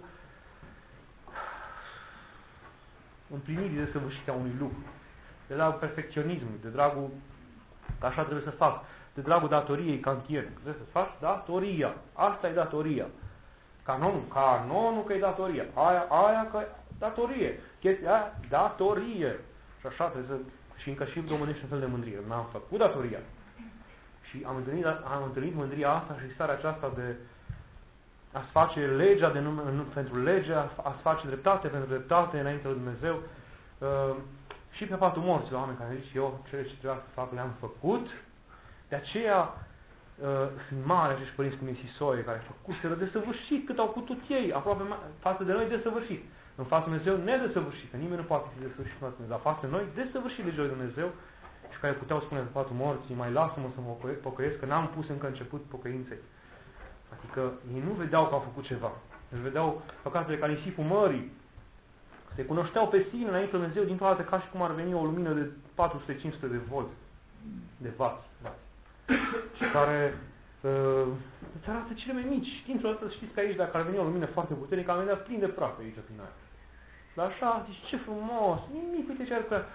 împlinirii desăvârșite a unui lucru, de dragul perfecționismului, de dragul că așa trebuie să fac, de dragul datoriei kantiene. Trebuie să faci datoria. Asta e datoria. Canonul, canonul că e datoria. Aia, aia că e datorie. Chestia aia, datorie. Și așa trebuie să... Și încă și domânești un fel de mândrie. N-am făcut datoria. Și am întâlnit, am întâlnit mândria asta și starea aceasta de a-ți face legea de nume, pentru legea, a-ți face dreptate pentru dreptate înainte lui Dumnezeu. Uh, și pe patul morților, oameni care zic, eu cele ce trebuia să fac le-am făcut. De aceea uh, sunt mari acești părinți cum e Sisoie, care au făcuseră desăvârșit cât au putut ei, aproape față de noi desăvârșit. În fața Dumnezeu nedesăvârșit, că nimeni nu poate fi desăvârșit în fața Dumnezeu, dar față de noi desăvârșit legea lui Dumnezeu și care puteau spune pe patul morții, mai lasă-mă să mă pocăiesc, că n-am pus încă început pocăinței. Adică ei nu vedeau că au făcut ceva. Își vedeau păcatele ca nisipul mării. Se cunoșteau pe sine înainte de Dumnezeu dintr-o dată ca și cum ar veni o lumină de patru sute cinci sute de volt. De vați. Și care uh, îți arată cele mai mici. Dintr-o dată știți că aici, dacă ar veni o lumină foarte puternică, ar venea plin de praf aici prin aia. Dar așa, zici, ce frumos, nimic, uite ce ar că...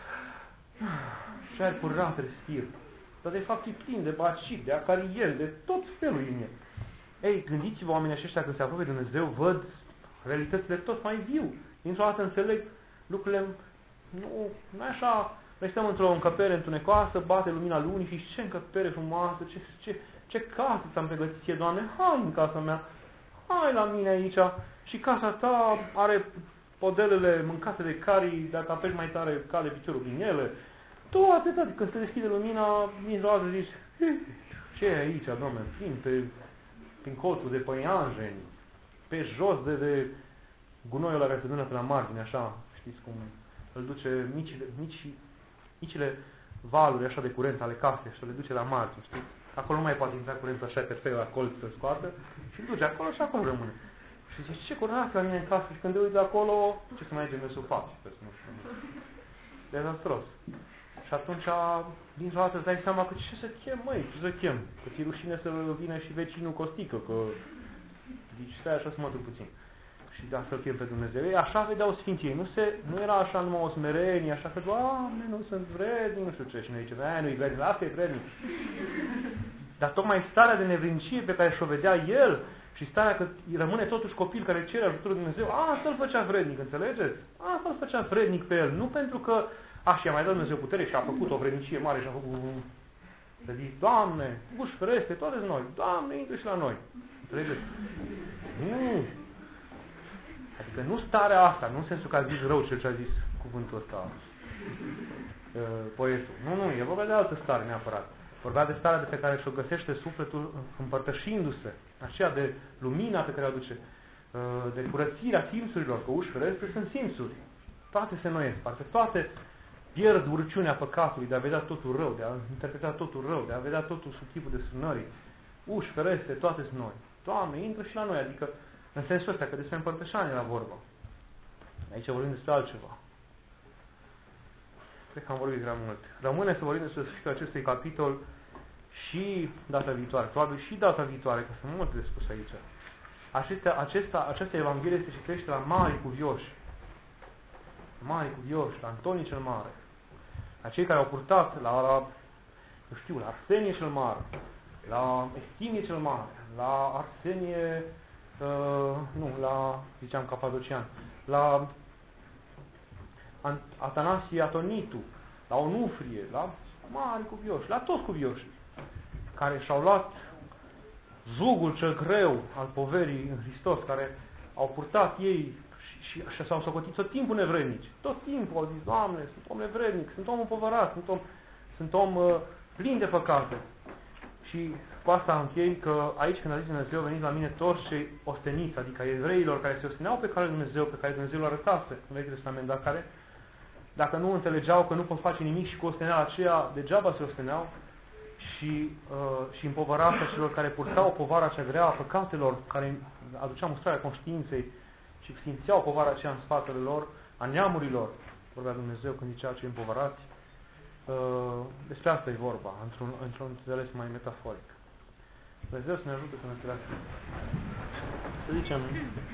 Și ar curat respir. Dar de fapt e plin de bacit, de acariel, de tot felul în el. Ei, gândiți-vă, oamenii aceștia, când se apropie de Dumnezeu, văd realitățile tot mai viu. Dintr-o dată înțeleg lucrurile, nu, nu așa, noi stăm într-o încăpere întunecoasă, bate lumina lunii și ce încăpere frumoasă, ce, ce, ce casă ți-am pregătit ție, Doamne, hai în casa mea, hai la mine aici și casa ta are podelele mâncate de carii, dacă apeși mai tare, cade piciorul din ele, toate, toate, când se deschide lumina, dintr-o dată zici, ce e aici, Doamne, plin pe, prin colțul de păianjeni, pe jos de, de gunoiul ăla care se dână pe la margine, așa, știți cum îl duce micile, mici, micile valuri așa de curent ale casei și le duce la margine, știți? Acolo nu mai poate intra curentul așa perfect la colț să scoată și îl duce acolo și acolo rămâne. Și zice, ce curat la mine în casă? Și când te uiți acolo, ce să mai ai Dumnezeu face? Nu știu. Dezastros. Și atunci, dintr-o dată îți dai seama că ce să chem, măi, ce să chem? Că ți-e rușine să vină și vecinul Costică, că zici, stai așa să mă duc puțin. Și da, să-L chem pe Dumnezeu. Ei, așa vedeau Sfinții. Nu, se, nu era așa numai o smerenie, așa că, Doamne, nu sunt vrednic, nu știu ce. Și noi zice, aia nu-i vrednic, asta e vrednic. Dar tocmai starea de nevrednicie pe care și-o vedea el și starea că rămâne totuși copil care cere ajutorul Dumnezeu, asta îl făcea vrednic, înțelegeți? Asta îl făcea vrednic pe el. Nu pentru că, așa, i-a mai dat Dumnezeu putere și a făcut o vrednicie mare și a făcut... Să zic, Doamne, uși fereste, toate noi. Doamne, intră și la noi. Înțelegeți? Nu. Adică nu starea asta, nu în sensul că a zis rău cel ce a zis cuvântul ăsta, uh, poetul. Nu, nu, e vorba de altă stare neapărat. Vorbea de starea de pe care și-o găsește sufletul împărtășindu-se, aceea de lumina pe care o aduce, uh, de curățirea simțurilor, că uși fereste sunt simțuri. Toate se înnoiesc, parcă toate pierd urciunea păcatului de a vedea totul rău, de a interpreta totul rău, de a vedea totul sub tipul de sânării. Uși fereste, toate sunt noi. Doamne, intră și la noi, adică în sensul ăsta, că despre împărtășanie la vorba. Aici vorbim despre altceva. Cred că am vorbit prea mult. Rămâne să vorbim despre sfârșitul acestui capitol și data viitoare. Probabil și data viitoare, că sunt multe de spus aici. Acestea, acesta, această Evanghelie se citește la mari cuvioși. Mari cuvioși, la Antonie cel Mare. La cei care au purtat la, la nu știu, la Arsenie cel Mare, la Eftimie cel Mare, la Arsenie... Uh, nu, la, ziceam, Capadocian, la Atanasie Atonitu, la Onufrie, la mari cuvioși, la toți cuvioși, care și-au luat zugul cel greu al poverii în Hristos, care au purtat ei și, și, și s-au socotit tot timpul nevrednici. Tot timpul au zis, Doamne, sunt om nevrednic, sunt om împovărat, sunt om, sunt om uh, plin de păcate. Și cu asta închei că aici când a zis Dumnezeu, veniți la mine toți cei osteniți, adică evreilor care se osteneau pe care Dumnezeu, pe care Dumnezeu l-a arătase în Vechiul Testament, dar care, dacă nu înțelegeau că nu pot face nimic și cu osteneala aceea, degeaba se osteneau, și, uh, și împovărația celor care purtau povara cea grea a păcatelor, care aducea mustrarea conștiinței și simțeau povara aceea în spatele lor, a neamurilor, vorbea Dumnezeu când zicea cei împovărați. Uh, despre asta e vorba, într-un, într-un înțeles mai metaforic. Dumnezeu să ne ajute să ne înțeleagă. Să zicem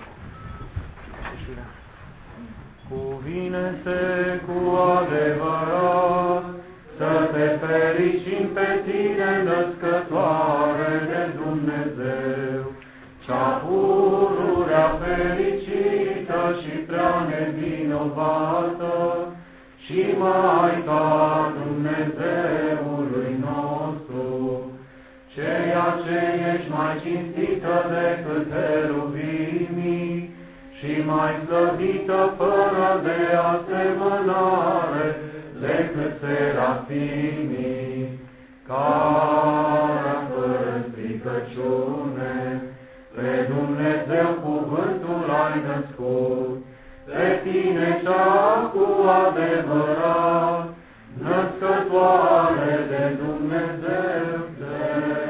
cuvine-te cu adevărat să te fericim pe tine, născătoare de Dumnezeu, cea pururea fericită și prea nevinovată, și Maica Dumnezeului nostru, ceea ce ești mai cinstită decât heruvimii și mai slăvită fără de asemănare decât serafimii, care fără stricăciune pe Dumnezeu cuvântul ai născut, pe tine cea cu adevărat, născătoare de Dumnezeu de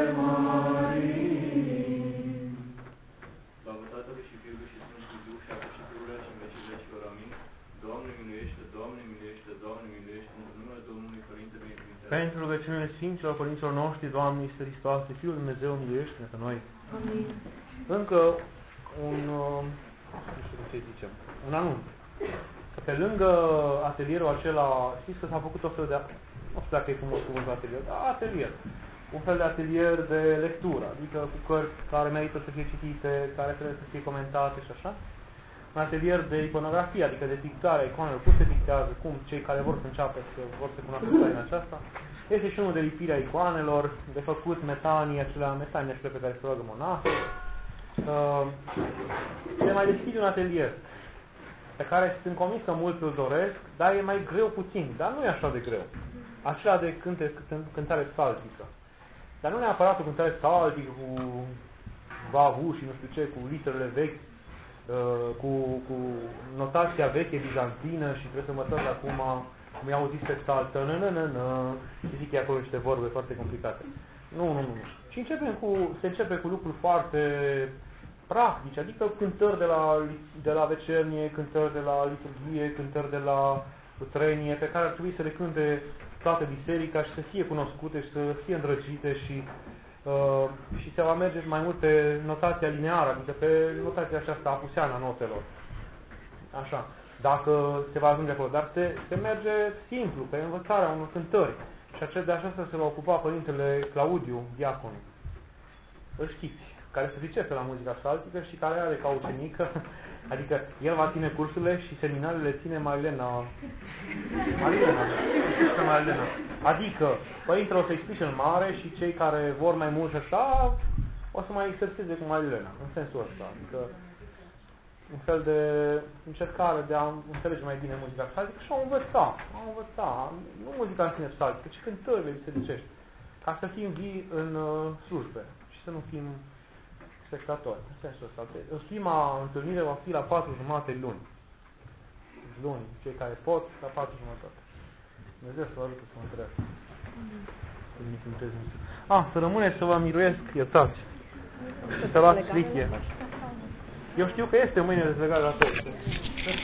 mărim. Slavă Tatălui și Fiului și Sfântului Duh și acum și pururea și în vecii vecilor. Amin. Doamne miluiește, Doamne miluiește, Doamne miluiește, în numele Domnului Părintele Iisus. Pentru rugăciunile Sfinților Părinților noștri, Doamne Iisuse Hristoase, Fiul Dumnezeu, miluiește-ne pe noi. Amin. Încă un, nu știu ce zicem, un anunț. Că pe lângă atelierul acela, știți că s-a făcut o fel de, nu știu dacă e frumos cuvântul atelier, dar atelier. Un fel de atelier de lectură, adică cu cărți care merită să fie citite, care trebuie să fie comentate și așa. Un atelier de iconografie, adică de pictare a iconelor, cum se pictează, cum cei care vor să înceapă să vor să cunoască în aceasta. Este și unul de lipirea icoanelor, de făcut metanii, acelea metanii acelea pe care se roagă monahii. Uh, se mai deschide un atelier pe care sunt convins că mulți îl doresc, dar e mai greu puțin, dar nu e așa de greu. Acela de cânte, cântare psaltică. Dar nu neapărat o cântare psaltică cu vavu și nu știu ce, cu literele vechi, cu, cu notația veche bizantină și trebuie să învățăm acum, cum i-au zis pe psaltă, nă, nă, nă, nă, și zic că e acolo niște vorbe foarte complicate. Nu, nu, nu. Și începem cu, se începe cu lucruri foarte practice, adică cântări de la, de la vecernie, cântări de la liturghie, cântări de la utrenie, pe care ar trebui să le cânte toată biserica și să fie cunoscute și să fie îndrăgite și, uh, și se va merge mai mult pe notația lineară, adică pe notația aceasta apuseană a notelor. Așa. Dacă se va ajunge acolo, dar se, se merge simplu, pe învățarea unor cântări. Și acest de aceasta se va ocupa Părintele Claudiu, diacon. Îl știți, care se pricepe la muzica psaltică și care are ca ucenică, adică el va ține cursurile și seminarele le ține Marilena. Marilena, Marilena. Adică, Părintele o să-i explice în mare și cei care vor mai mult și așa, o să mai exerseze cu Marilena, în sensul ăsta. Adică, un fel de încercare de a înțelege mai bine muzica psaltică și a învăța, a învăța, nu muzica în sine psaltică, ci cântările bisericești, ca să fim vii în uh, slujbe și să nu fim spectatori, în sensul ăsta. Prima întâlnire va fi la patru jumate luni. Luni, cei care pot, la patru jumătate. Dumnezeu să vă ajute să mă întreați. Ah, să rămâneți să vă miruiesc, iertați. Și să luați slicție. Eu știu că este mâine dezlegare la toți.